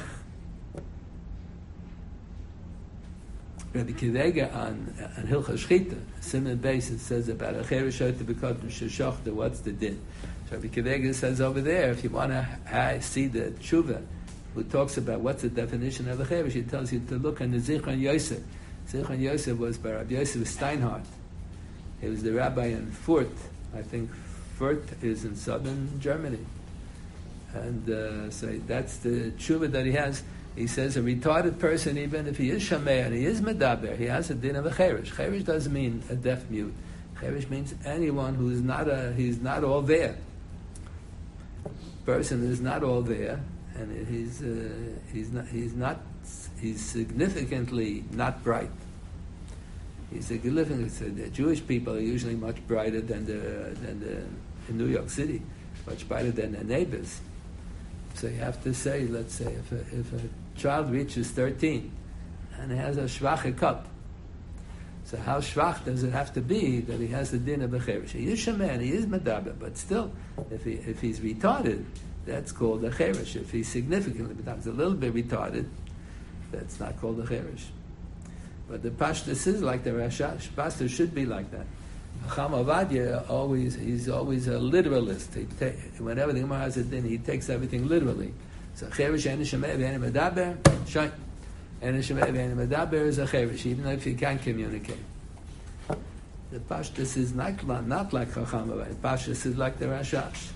Kivega on Hilchos Shchita, Siman Beis, it says about a cherish to become sheshachta. What's the din? So Rabbi Kivega says over there, if you want to see the tshuva, who talks about what's the definition of a cherish, he tells you to look on the Zichron Yosef. Zichron Yosef was by Rabbi Yosef Steinhardt. He was the rabbi in Furt. I think Furt is in southern Germany. And so that's the tshuva that he has. He says a retarded person, even if he is shamei and he is medaber, he has a din of a cherish. Cherish doesn't mean a deaf mute. Cherish means anyone who's he's not all there. Person is not all there, and he's significantly not bright. He's significant. So the Jewish people are usually much brighter than in New York City, much brighter than their neighbors. So you have to say, let's say, if a child reaches 13 and he has a shvache cup, so how shvach does it have to be that he has the din of a cherish? He is shaman, he is medaber, but still, if he's retarded, that's called a cherish. If he's significantly medaber, a little bit retarded, that's not called a cherish. But the pashtus is like the Rashash. Pashtus should be like that. Chacham Ovadia he's always a literalist. Whenever the Gemara has a din, he takes everything literally. So cherish ein shemeh ve'ein medaber, shain. Ein shemeh ve'ein medaber is a cherish, even if he can't communicate. The pashtus is not like Chacham Ovadia. Pashtus is like the Rashash.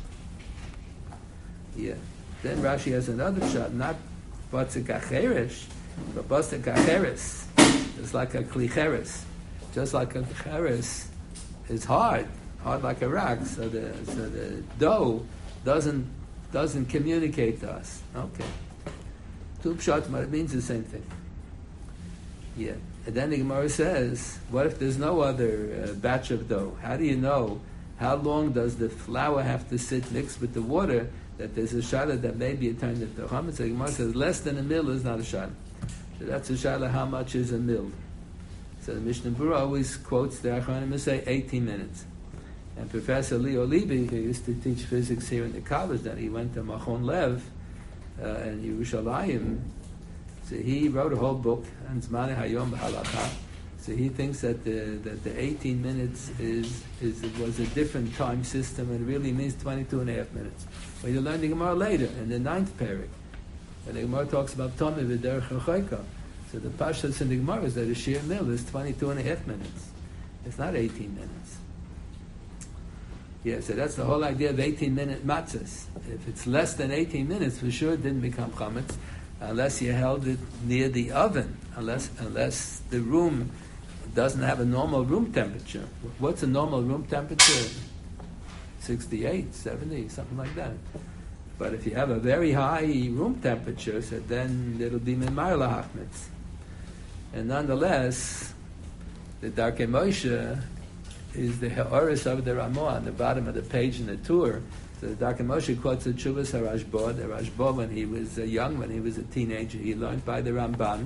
Yeah. Then Rashi has another shot, not batzek acherish, but batzek acheres. It's like a klicheres. Just like a cheres is hard like a rock. So the dough doesn't communicate to us. Okay. Two pshat, but it means the same thing. Yeah. And then the Gemara says, what if there's no other batch of dough? How do you know? How long does the flour have to sit mixed with the water that there's a shayla that maybe it turned into chametz? So the Gemara says less than a mil is not a shayla. So that's a shayla, how much is a mil? So the Mishnah Berurah always quotes the Achronim and say 18 minutes. And Professor Leo Levy, who used to teach physics here in the college, that he went to Machon Lev in Yerushalayim, so he wrote a whole book on Zmanei Hayom B'Halakha. So he thinks that the 18 minutes was a different time system and really means 22 and a half minutes. But you learn the Gemara later in the 9th parak, and the Gemara talks about Tomei V'derech HaChoika. So the pashas in the Gemara is that a sheer mil is 22 and a half minutes. It's not 18 minutes. Yeah, so that's the whole idea of 18-minute matzahs. If it's less than 18 minutes, for sure it didn't become chametz, unless you held it near the oven, unless the room doesn't have a normal room temperature. What's a normal room temperature? 68, 70, something like that. But if you have a very high room temperature, so then it'll be Mimar Lahachmitz. And nonetheless, the Darkei Moshe is the Ha'oris of the Ramah on the bottom of the page in the tour. So the Darkei Moshe quotes the Tshuvas HaRashba. The Rashba, when he was young, when he was a teenager, he learned by the Ramban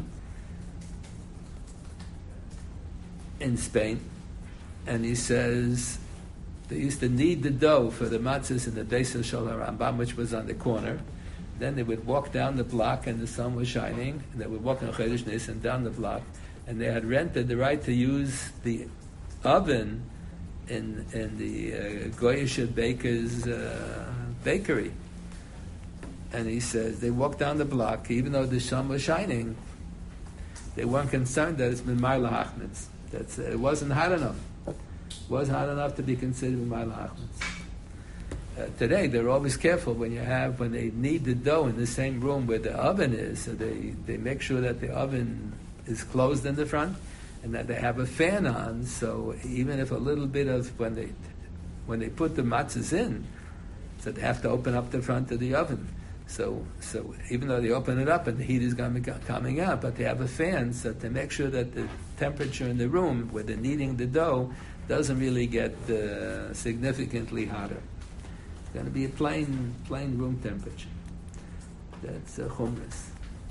in Spain. And he says they used to knead the dough for the matzahs in the Beis Shel Rambam, which was on the corner. Then they would walk down the block and the sun was shining. And they would walk in Chodesh Nisan down the block. And they had rented the right to use the oven in the Goyish baker's bakery. And he says they walked down the block, even though the sun was shining, they weren't concerned that it's Mimar Lahachmitz. It wasn't hot enough. It wasn't hot enough to be considered Mimar Lahachmitz. Today, they're always careful when they knead the dough in the same room where the oven is, so they make sure that the oven is closed in the front, and that they have a fan on, so even if a little bit of, when they put the matzahs in, so they have to open up the front of the oven. So even though they open it up and the heat is going to be coming out, but they have a fan, so to make sure that the temperature in the room where they're kneading the dough doesn't really get significantly hotter. It's going to be a plain room temperature. That's chumras.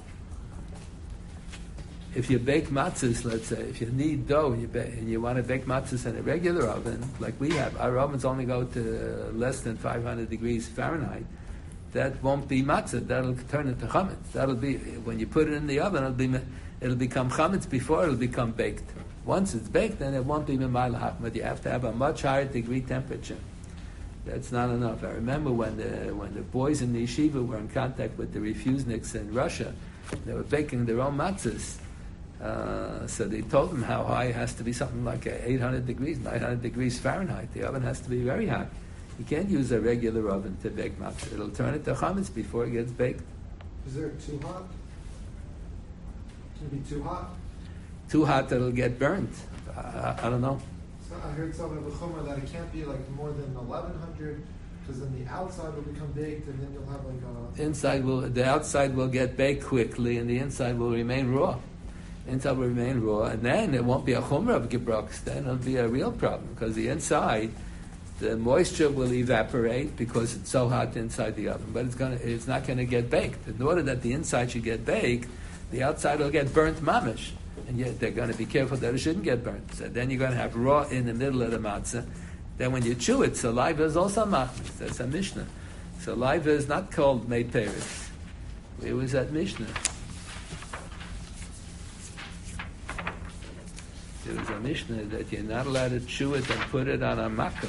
If you bake matzahs, let's say, if you knead dough and you want to bake matzahs in a regular oven, like we have, our ovens only go to less than 500 degrees Fahrenheit, that won't be matzah. That'll turn into chametz. That'll be, when you put it in the oven, it'll become chametz before it'll become baked. Once it's baked, then it won't be mimar lahachmitz. You have to have a much higher degree temperature. That's not enough. I remember when the boys in the yeshiva were in contact with the refuseniks in Russia, they were baking their own matzahs. So they told them how high it has to be, something like 800 degrees, 900 degrees Fahrenheit. The oven has to be very hot. You can't use a regular oven to bake matzah. It'll turn it to chametz before it gets baked. Is there too hot? Can it be too hot? Too hot that it'll get burnt. I don't know. So I heard something of a chumrah that it can't be like more than 1100, because then the outside will become baked, and then you'll have like a... The outside will get baked quickly, and the inside will remain raw. Inside will remain raw, and then it won't be a chumrah of gebrox. Then it'll be a real problem, because the inside, the moisture will evaporate because it's so hot inside the oven, but it's not going to get baked. In order that the inside should get baked, the outside will get burnt mamish, and yet they're going to be careful that it shouldn't get burnt. So then you're going to have raw in the middle of the matzah. Then when you chew it, saliva is also machmis. That's a Mishnah. Saliva is not called mei peretz. It was at Mishnah. There was a Mishnah that you're not allowed to chew it and put it on a makkah.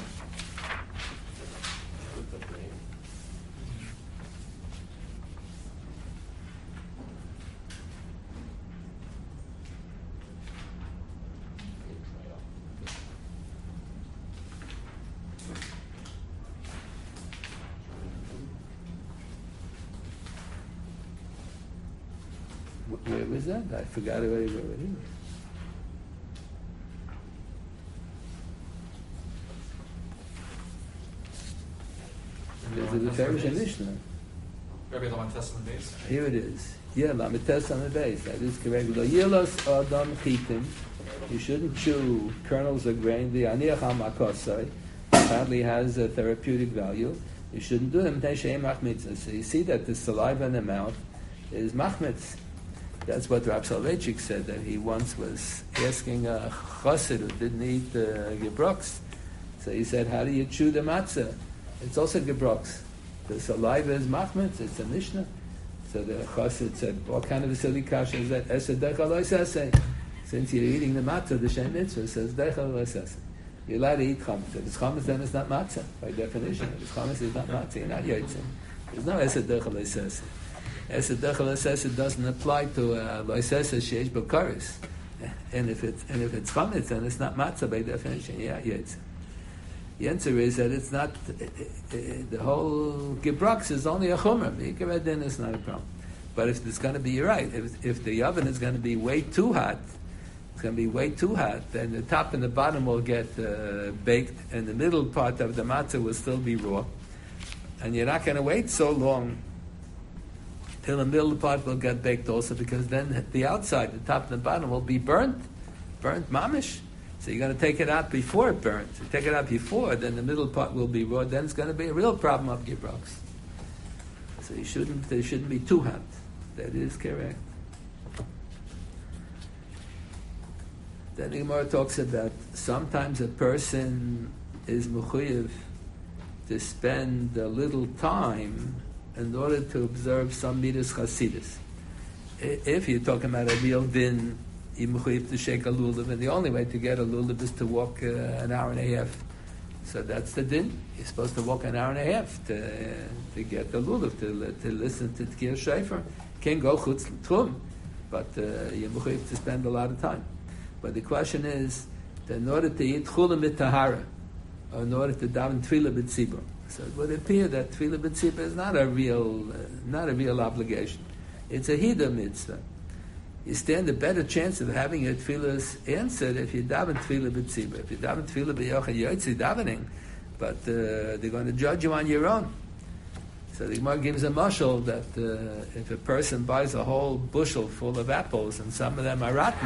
Where was that? I forgot already where it is. There's a Beferish Mishnah. Rabbi Lametes on the base. Here it is. Yeah, Lametes on the base. That is correct. Lo yilos adam chitim. You shouldn't chew kernels of grain. The aniach hamakosai apparently has a therapeutic value. You shouldn't do them. So you see that the saliva in the mouth is machmitz. That's what Rav Soloveitchik said, that he once was asking a chassid who didn't eat gebrox. So he said, how do you chew the matzah? It's also gebrox. The saliva is machmitz, it's a Mishnah. So the chassid said, what kind of a silly kasha is that? Esed dechal lo yisaseh. Since you're eating the matzah, the Shem Mitzvah says, dechal lo yisaseh. You're allowed to eat chametz. If it's chametz, then it's not matzah, by definition. If it's chametz, it's not matzah. You're not yotzim. There's no esed dechal lo yisaseh. Esed dechal lo yisaseh doesn't apply to lo yisaseh sheish b'karis. And if it's chametz, then it's not matzah by definition. Yeah, yotzim. The answer is that it's not, the whole Gibrux is only a Chumrah. Ikar Adin is not a problem. But if it's going to be, you're right, if the oven is going to be way too hot, then the top and the bottom will get baked, and the middle part of the matzah will still be raw. And you're not going to wait so long till the middle part will get baked also, because then the outside, the top and the bottom will be burnt mamish. So you're going to take it out before it burns. You take it out before, then the middle part will be raw. Then it's going to be a real problem of Gibrux. So they shouldn't be too hot. That is correct. Then the Gemara talks about sometimes a person is mechuyev to spend a little time in order to observe some midas chasidus. If you're talking about a real din, you're mechuyev to shake a lulav, and the only way to get a lulav is to walk an hour and a half. So that's the din. You're supposed to walk an hour and a half to get the lulav, to listen to Tkir Shofar. Can't go chutz tchum, but you're mechuyev to spend a lot of time. But the question is, that in order to eat chulam b'tahara, or in order to daven tefillah b'tzibur, so it would appear that tefillah b'tzibur is not a real obligation. It's a hida mitzvah. You stand a better chance of having your tefillahs answered if you daven tefillah b'tzibur. If you daven tefillah b'yochel yotzi davening, but they're going to judge you on your own. So the Gemara gives a mashal that if a person buys a whole bushel full of apples and some of them are rotten,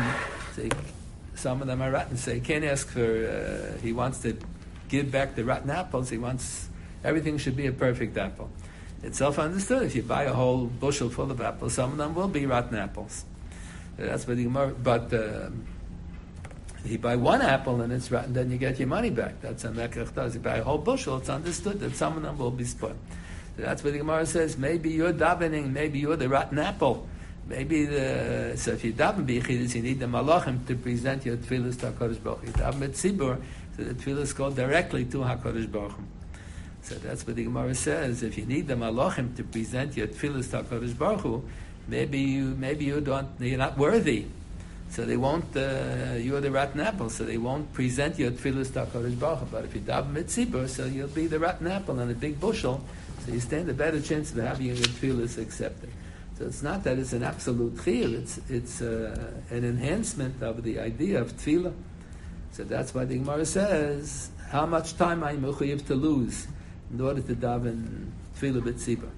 so he can't ask for, he wants to give back the rotten apples, everything should be a perfect apple. It's self-understood, if you buy a whole bushel full of apples, some of them will be rotten apples. That's what the Gemara, but if you buy one apple and it's rotten, then you get your money back. That's a Mekach does. If you buy a whole bushel, it's understood that some of them will be spoiled. So that's what the Gemara says, maybe you're davening, maybe you're the rotten apple. So if you daven b'yichidus, you need the malachim to present your tefillahs to HaKadosh Baruch Hu. You daven b'tzibur, so the tefillahs go directly to HaKadosh Baruch Hu. So that's what the Gemara says. If you need the malachim to present your tefillahs to HaKadosh Baruch Hu, maybe you're not worthy. So they won't, you're the rotten apple, so they won't present your tefillahs to HaKadosh Baruch Hu. But if you daven b'tzibur, so you'll be the rotten apple on a big bushel, so you stand a better chance of having your tefillahs accepted. So it's not that it's an absolute chiyuv, it's an enhancement of the idea of tefillah. So that's why the Gemara says, how much time I'm mechuyev to lose in order to daven tefillah b'tzibur?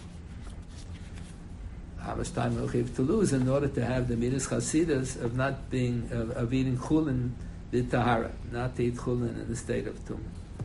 How much time I'm mechuyev to lose in order to have the midas chasidus of not being, of eating chulin b'tahara, not to eat chulin in the state of tumah.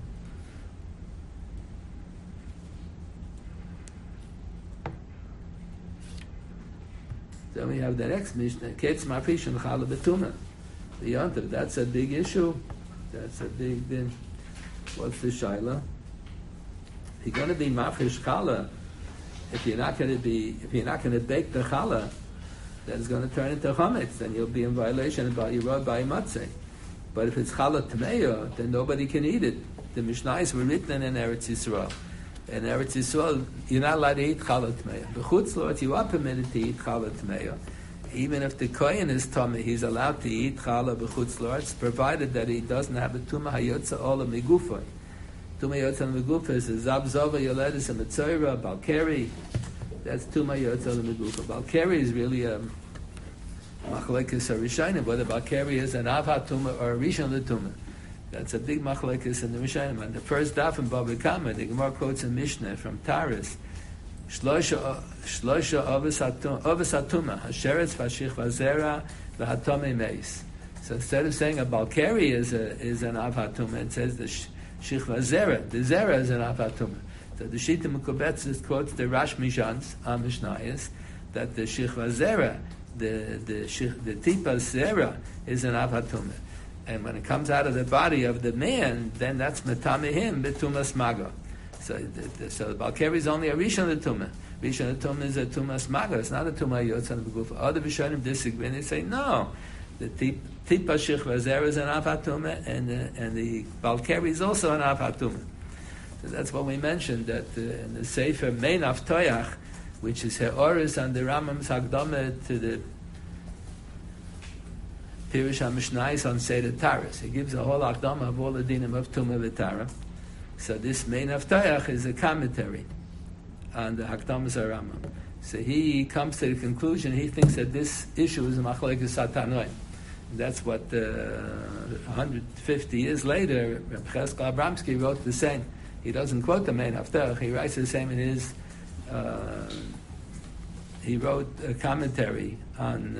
Then we have the next Mishnah, Ketz Mafish and Chala Betuna. The Yontav, that's a big issue. That's a big din. What's the Shaila? If you're going to be Mafish Chala, if you're not going to bake the Chala, then it's going to turn into Chametz, then you'll be in violation about your Yerod by Matzeh. But if it's Chala Tmeya, then nobody can eat it. The Mishnayos were written in Eretz Yisrael. In Eretz Yisrael, you're not allowed to eat challah tmeya. B'chutz l'oretz, you are permitted to eat challah tmeya. Even if the kohen is tameh, he's allowed to eat challah b'chutz l'oretz, provided that he doesn't have a tumah hayotza ola migufay. Tumah hayotza migufay is a zav zova yoledis a metzora, balkeri. That's tumah hayotza ola migufay. Balkeri is really a machlekes harishayim, whether balkeri is an avha tumah or a rishon l'tumah. That's a big machlekes in the Mishnah. And the first daf in Bava Kama, the Gemara quotes a Mishnah from Taris. Shlosha avos hatuma, hasheretz v'ashich v'zera v'hatome meis. So instead of saying a balkeri is an av hatuma, it says the shich v'zera, the zera is an av hatuma. So the Shita Mekubetzes quotes the Rash Mishans on Mishnayos that the shich v'zera, the tipa zera is an av hatuma. And when it comes out of the body of the man, then that's metamehim betumas maga. So the balkeri is only a rishon l'tumah. Rishon l'tumah is a tumas maga. It's not a tumah yotzan b'gufa. Other rishonim disagree and they say no. The tipa shich v'zer is an avatuma, and the balkeri is also an avatuma. So that's what we mentioned that in the Sefer Mein Avtoyach, which is Heoris and the Rambam's Hagdama to the Pirush HaMishnayos on Seder Taras. He gives a whole akdama of all the dinim of Tumah v'Tara. So this main Haftayach is a commentary on the Hakdamas HaRambam. So he comes to the conclusion, he thinks that this issue is a Machlekes Satanoim. That's what 150 years later, Reb Cheskel Abramsky wrote the same. He doesn't quote the main Haftarah, he writes the same in his, he wrote a commentary on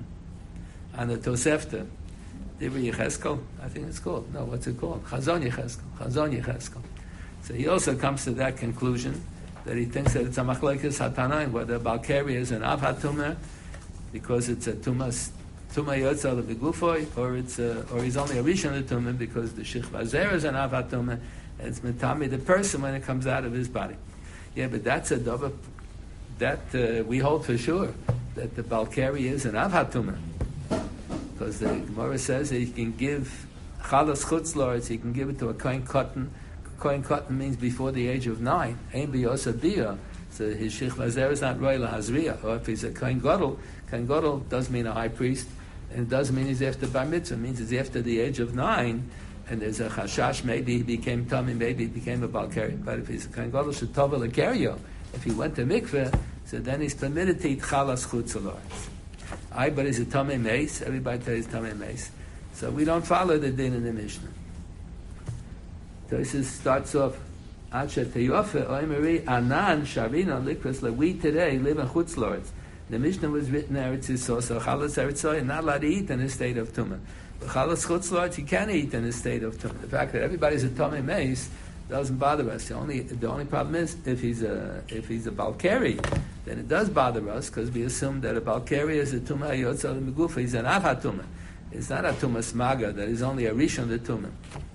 the Tosefta, Divrei Yecheskel, I think it's called. No, what's it called? Chazon Yecheskel. So he also comes to that conclusion, that he thinks that it's a Machlekes Hatanaim, whether Balkari is an Av HaTumah, because it's a Tumah Yotzal of the Gufoi, or he's only a Rishon Tumah because the Shich Vazer is an Av HaTumah, and it's Metami the person when it comes out of his body. Yeah, but that's a Dova, that we hold for sure, that the Balkari is an Av HaTumah. Because the Gemara says that he can give Chalas Chutzlords, he can give it to a Kohen Katan. Kohen Katan means before the age of 9. Ein B'yosa Biyah. So his Shich Vazer is not Roy LaHazriya. Or if he's a Kohen Gadol does mean a high priest, and it does mean he's after Bar Mitzvah. It means he's after the age of 9, and there's a Chashash, maybe he became Tami, maybe he became a Balkari. But if he's a Kohen Gadol, should Tovel a Karyo. If he went to Mikveh, so then he's permitted to eat Chalas Chutzlords. But he's a Tamei Meis. Everybody tells Tamei Meis. So we don't follow the din in the Mishnah. Tosis starts off, Acha Teyofe Oimeri Anan Sharina Likras. We today live in Chutzlords. The Mishnah was written in Eretz Yisrael, so Chalas Eretz Yisrael not allowed to eat in a state of Tumah. But Chalas Chutzlords, he can eat in a state of Tumah. The fact that everybody's a Tamei Meis doesn't bother us. The only problem is if he's a Balkari, then it does bother us because we assume that a Balkari is a Tumah Yotzal Megufa. He's an Av HaTumah. It's not a Tumah Smaga, that is only a Rishon the Tumah.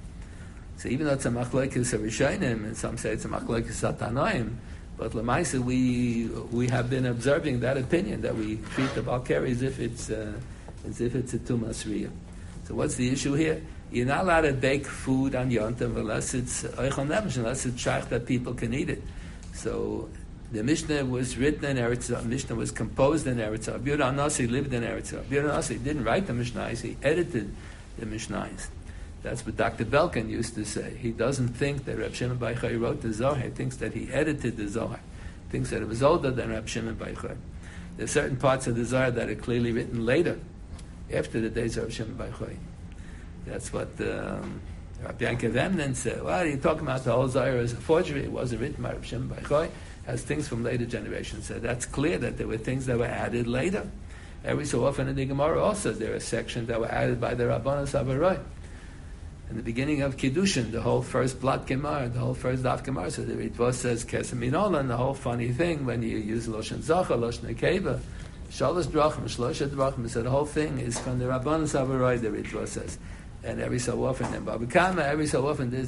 So even though it's a Machlekes Rishonim, and some say it's a Machlekes Satanoim, but Lamaisa we have been observing that opinion that we treat the Balkari as if it's a Tumah Sriya. So what's the issue here? You're not allowed to bake food on Yontav unless it's Eichel Nemesh, unless it's shaykh that people can eat it. So the Mishnah was written in Eretz Yisrael. Mishnah was composed in Eretz Yisrael. Biur HaNasi lived in Eretz Yisrael. Biur HaNasi didn't write the Mishnahs, he edited the Mishnahs. That's what Dr. Belkin used to say. He doesn't think that Reb Shimon Bar Yochai wrote the Zohar. He thinks that he edited the Zohar. He thinks that it was older than Reb Shimon Bar Yochai. There are certain parts of the Zohar that are clearly written later, after the days of Reb Shimon Bar Yochai. That's what Rabbi Yankov Emnen said. Well, you're talking about the whole Zohar as a forgery. It wasn't written by Reb Shimon Bar Yochai. Has things from later generations. So that's clear that there were things that were added later. Every so often in the Gemara also there are sections that were added by the Rabbanos Avaroi. In the beginning of Kiddushin, the whole first Blat Gemara, the whole first Daf Gemara, so the Ritva says Kesem Minolan, the whole funny thing when you use Loshen Zacha, Loshen Nekeva, Shalosh Drachim, Shloshet Drachim, so the whole thing is from the Rabbanos Avaroi, the Ritva says. And every so often in Baba Kama, every so often there's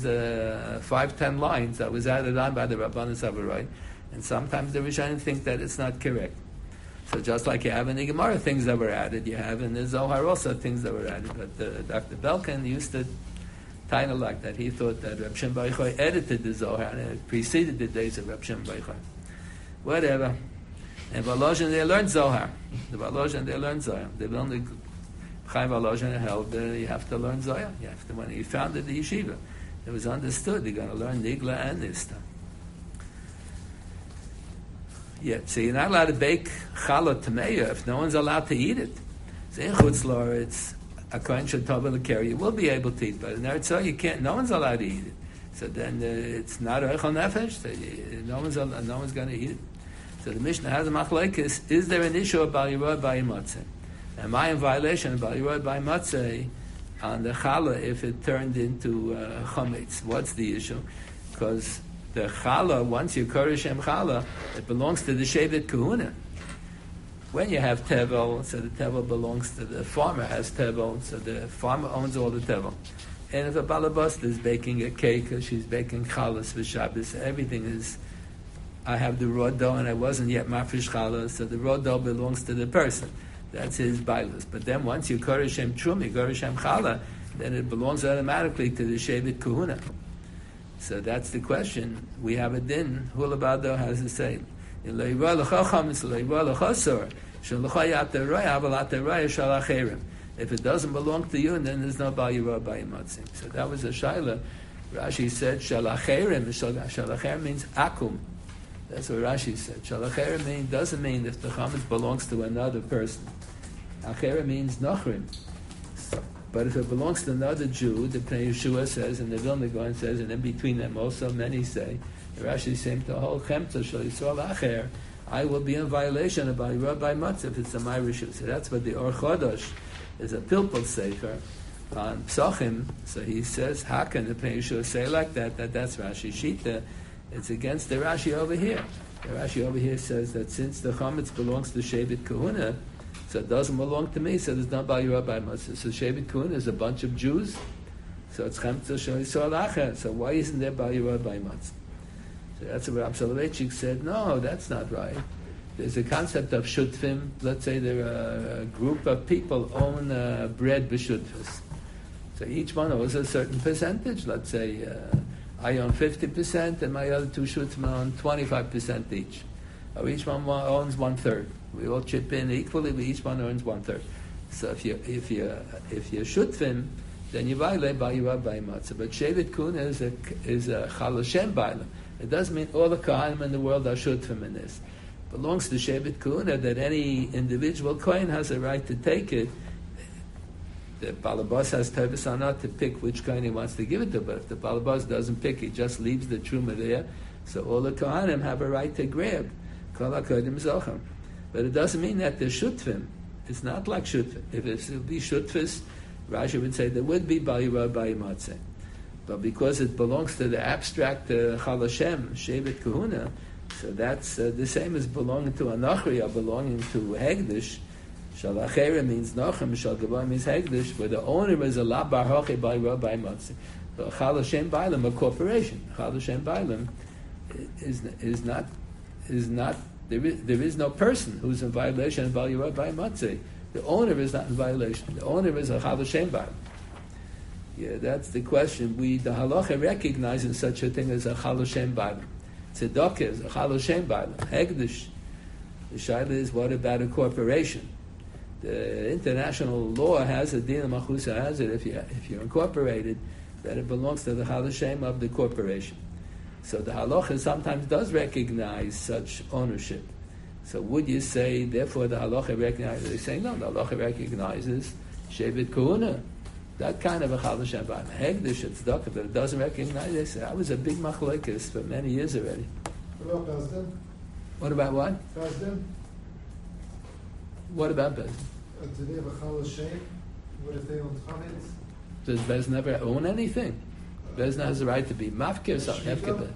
5-10 lines that was added on by the Rabbanos Avaroi, and sometimes the Rishonim think that it's not correct. So just like you have in the Gemara things that were added, you have in the Zohar also things that were added. But Dr. Belkin used to title like that. He thought that Reb Shimon Bar Yochai edited the Zohar and it preceded the days of Reb Shimon Bar Yochai. Whatever. And Volozhin, they learned Zohar. The Volozhin, they learned Zohar. They've only Chaim Volozhin held you have to learn Zohar. You have to, when he founded the yeshiva, it was understood you're going to learn Nigla and Nista. Yeah, so you're not allowed to bake challah tameya if no one's allowed to eat it. So in Chutzlar, it's a kohen should tovel carry. You will be able to eat, but in Eretz Yisrael you can't. No one's allowed to eat it. So then it's not eichel nefesh. So no one's going to eat it. So the Mishnah has a machlekes. Is there an issue of bal yiroi by matzeh? Am I in violation of bal yiroi by matzeh on the challah if it turned into chametz? What's the issue? Because the challah, once you korish hem challah, it belongs to the shevet kahuna. When you have tevel, so the tevel belongs to the farmer, has tevel, so the farmer owns all the tevel. And if a balabasta is baking a cake or she's baking chalas for Shabbos, everything is, I have the raw dough and I wasn't yet mafresh challah, so the raw dough belongs to the person. That's his bailus. But then once you korish hem trumi, korish hem challah, then it belongs automatically to the shevet kahuna. So that's the question. We have a din. Hulabado has to say, If it doesn't belong to you, then there's no Bal Yirah B'Yim Matzim. So that was a shaila. Rashi said, Shalacherim. Shalacherim means akum. That's what Rashi said. Shalacherim doesn't mean if the chametz belongs to another person. Acherim means nachrim. But if it belongs to another Jew, the Pnei Yeshua says, and the Vilna Gaon says, and in between them also many say, Rashi is saying to whole chemtza shel Yisrael acher, I will be in violation of Bal Yirah B'Yim Matzim if it's a my rishus. So that's what the Or Chodosh is a pilpul sefer on Psachim. So he says, how can the Pnei Yeshua say like that? That's Rashi Shita. It's against the Rashi over here. The Rashi over here says that since the chametz belongs to Shevet Kahuna, so it doesn't belong to me, so there's no Bal Yirah B'Yim Matzim. So Shevet Kahuna is a bunch of Jews, so it's Chemtza Shel Yisrael Acher. So why isn't there Bal Yirah B'Yim Matzim? So that's what Rav Soloveitchik said, no, that's not right. There's a concept of shutfim. Let's say there are a group of people own bread b'shutfis. So each one owns a certain percentage. Let's say I own 50% and my other two shutfim own 25% each. Or each one owns 1/3. We all chip in equally, but each one owns 1/3. So if you're shutfim, then you violate Bal Yirah B'Yim Matzim. But Shevet Kuna is a Chal Hashem Bailam. It doesn't mean all the Kohanim in the world are shutfim in this. It belongs to Shevet Kuna that any individual Kohen has a right to take it. The Balabas has Tevis Anat to pick which Kohen he wants to give it to, but if the Balabas doesn't pick, he just leaves the Truma there. So all the Kohanim have a right to grab Kol HaKodim Zochim. But it doesn't mean that they're shutfim. It's not like shutfim. If it would be shutfis, Rashi would say there would be Bal Yirah B'Yim Matzim. But because it belongs to the abstract Chal Hashem, Shevet Kahuna, so that's the same as belonging to a Nachri or belonging to Hegdish. Shalachere means Nachrim, Shalgavah means Hegdish, but the owner is a La Bar Hachi Bal Yirah B'Yim Matzim. So Chal Hashem Bailam, a corporation. Chal Hashem Bailam is not there is no person who's in violation of Bal Yirah B'Yim Matzim. The owner is not in violation. The owner is a Chal Hashem Bailam. Yeah, that's the question. The halacha recognizes such a thing as a Chal Hashem Bailam. Tzedakah is a Chal Hashem Bailam. Hegdish, the shaila is, what about a corporation? The international law has a din machusa has it if you're incorporated that it belongs to the Chal Hashem of the corporation. So the halacha sometimes does recognize such ownership. So would you say therefore the halacha recognizes? They say no. The halacha recognizes Shevet Kahuna. That kind of a Chal Hashem Ba'am. Hegdish, it's tzedakah, but it doesn't recognize this. That was a big machlokes for many years already. What about Bezdin? What about what? Bezdin? What about Bezdin? Do they have a Chal Hashem? What if they own chametz? Does Bezdin never own anything? Bezdin has the right to be mafkir, something.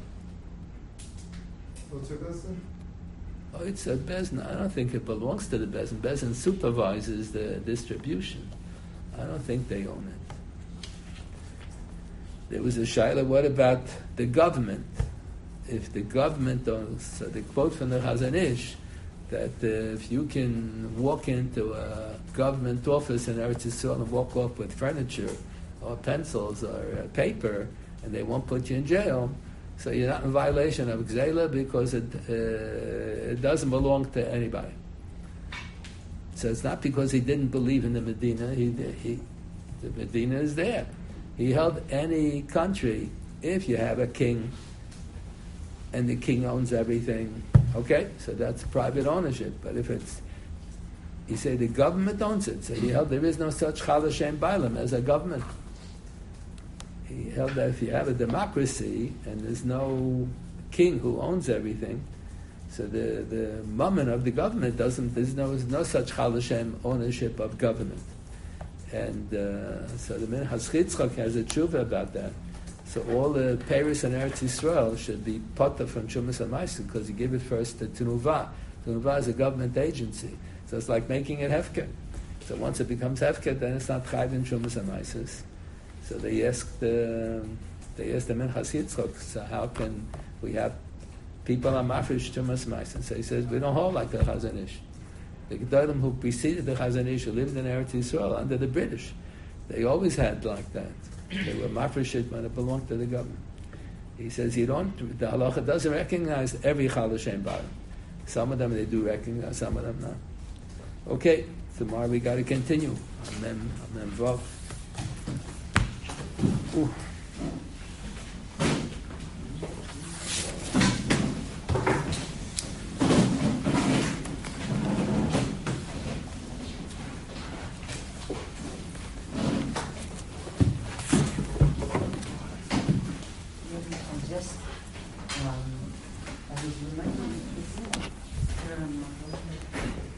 What's your Bezdin? Oh, it's a Bezdin. I don't think it belongs to the Bezdin. Bezdin supervises the distribution. I don't think they own it. There was a shaila, what about the government? If the government owns, so the quote from the Chazon Ish, that if you can walk into a government office in Eretz Yisrael and walk off with furniture or pencils or paper, and they won't put you in jail, so you're not in violation of Gzela because it doesn't belong to anybody. So it's not because he didn't believe in the Medina. The Medina is there. He held any country, if you have a king and the king owns everything, okay, so that's private ownership. But if it's, he said the government owns it, so he held there is no such Chal Hashem Bailam as a government. He held that if you have a democracy and there's no king who owns everything, so the moment of the government there's no such Chal Hashem ownership of government. And so the Minchas Chitzchak has a tshuva about that. So all the Paris and Eretz Yisrael should be potter from Shumas HaMaisa because you give it first to Tenuvah. Tenuvah is a government agency. So it's like making it Hefker. So once it becomes Hefker, then it's not Chayv in Shumas HaMaisa. So they asked the Minchas Yitzchak, so how can we have people on Mafresh Shumas HaMaisa? So he says, we don't hold like the Chazon Ish. The Gedolim who preceded the Chazon Ish, who lived in Eretz Yisrael under the British, they always had like that. They were Mafreshit when it belonged to the government. He says, the halacha doesn't recognize every Chal Hashem Ba'alam. Some of them they do recognize, some of them not. Okay, tomorrow we got to continue on them Vav. Ooh. Just, I was reminding before,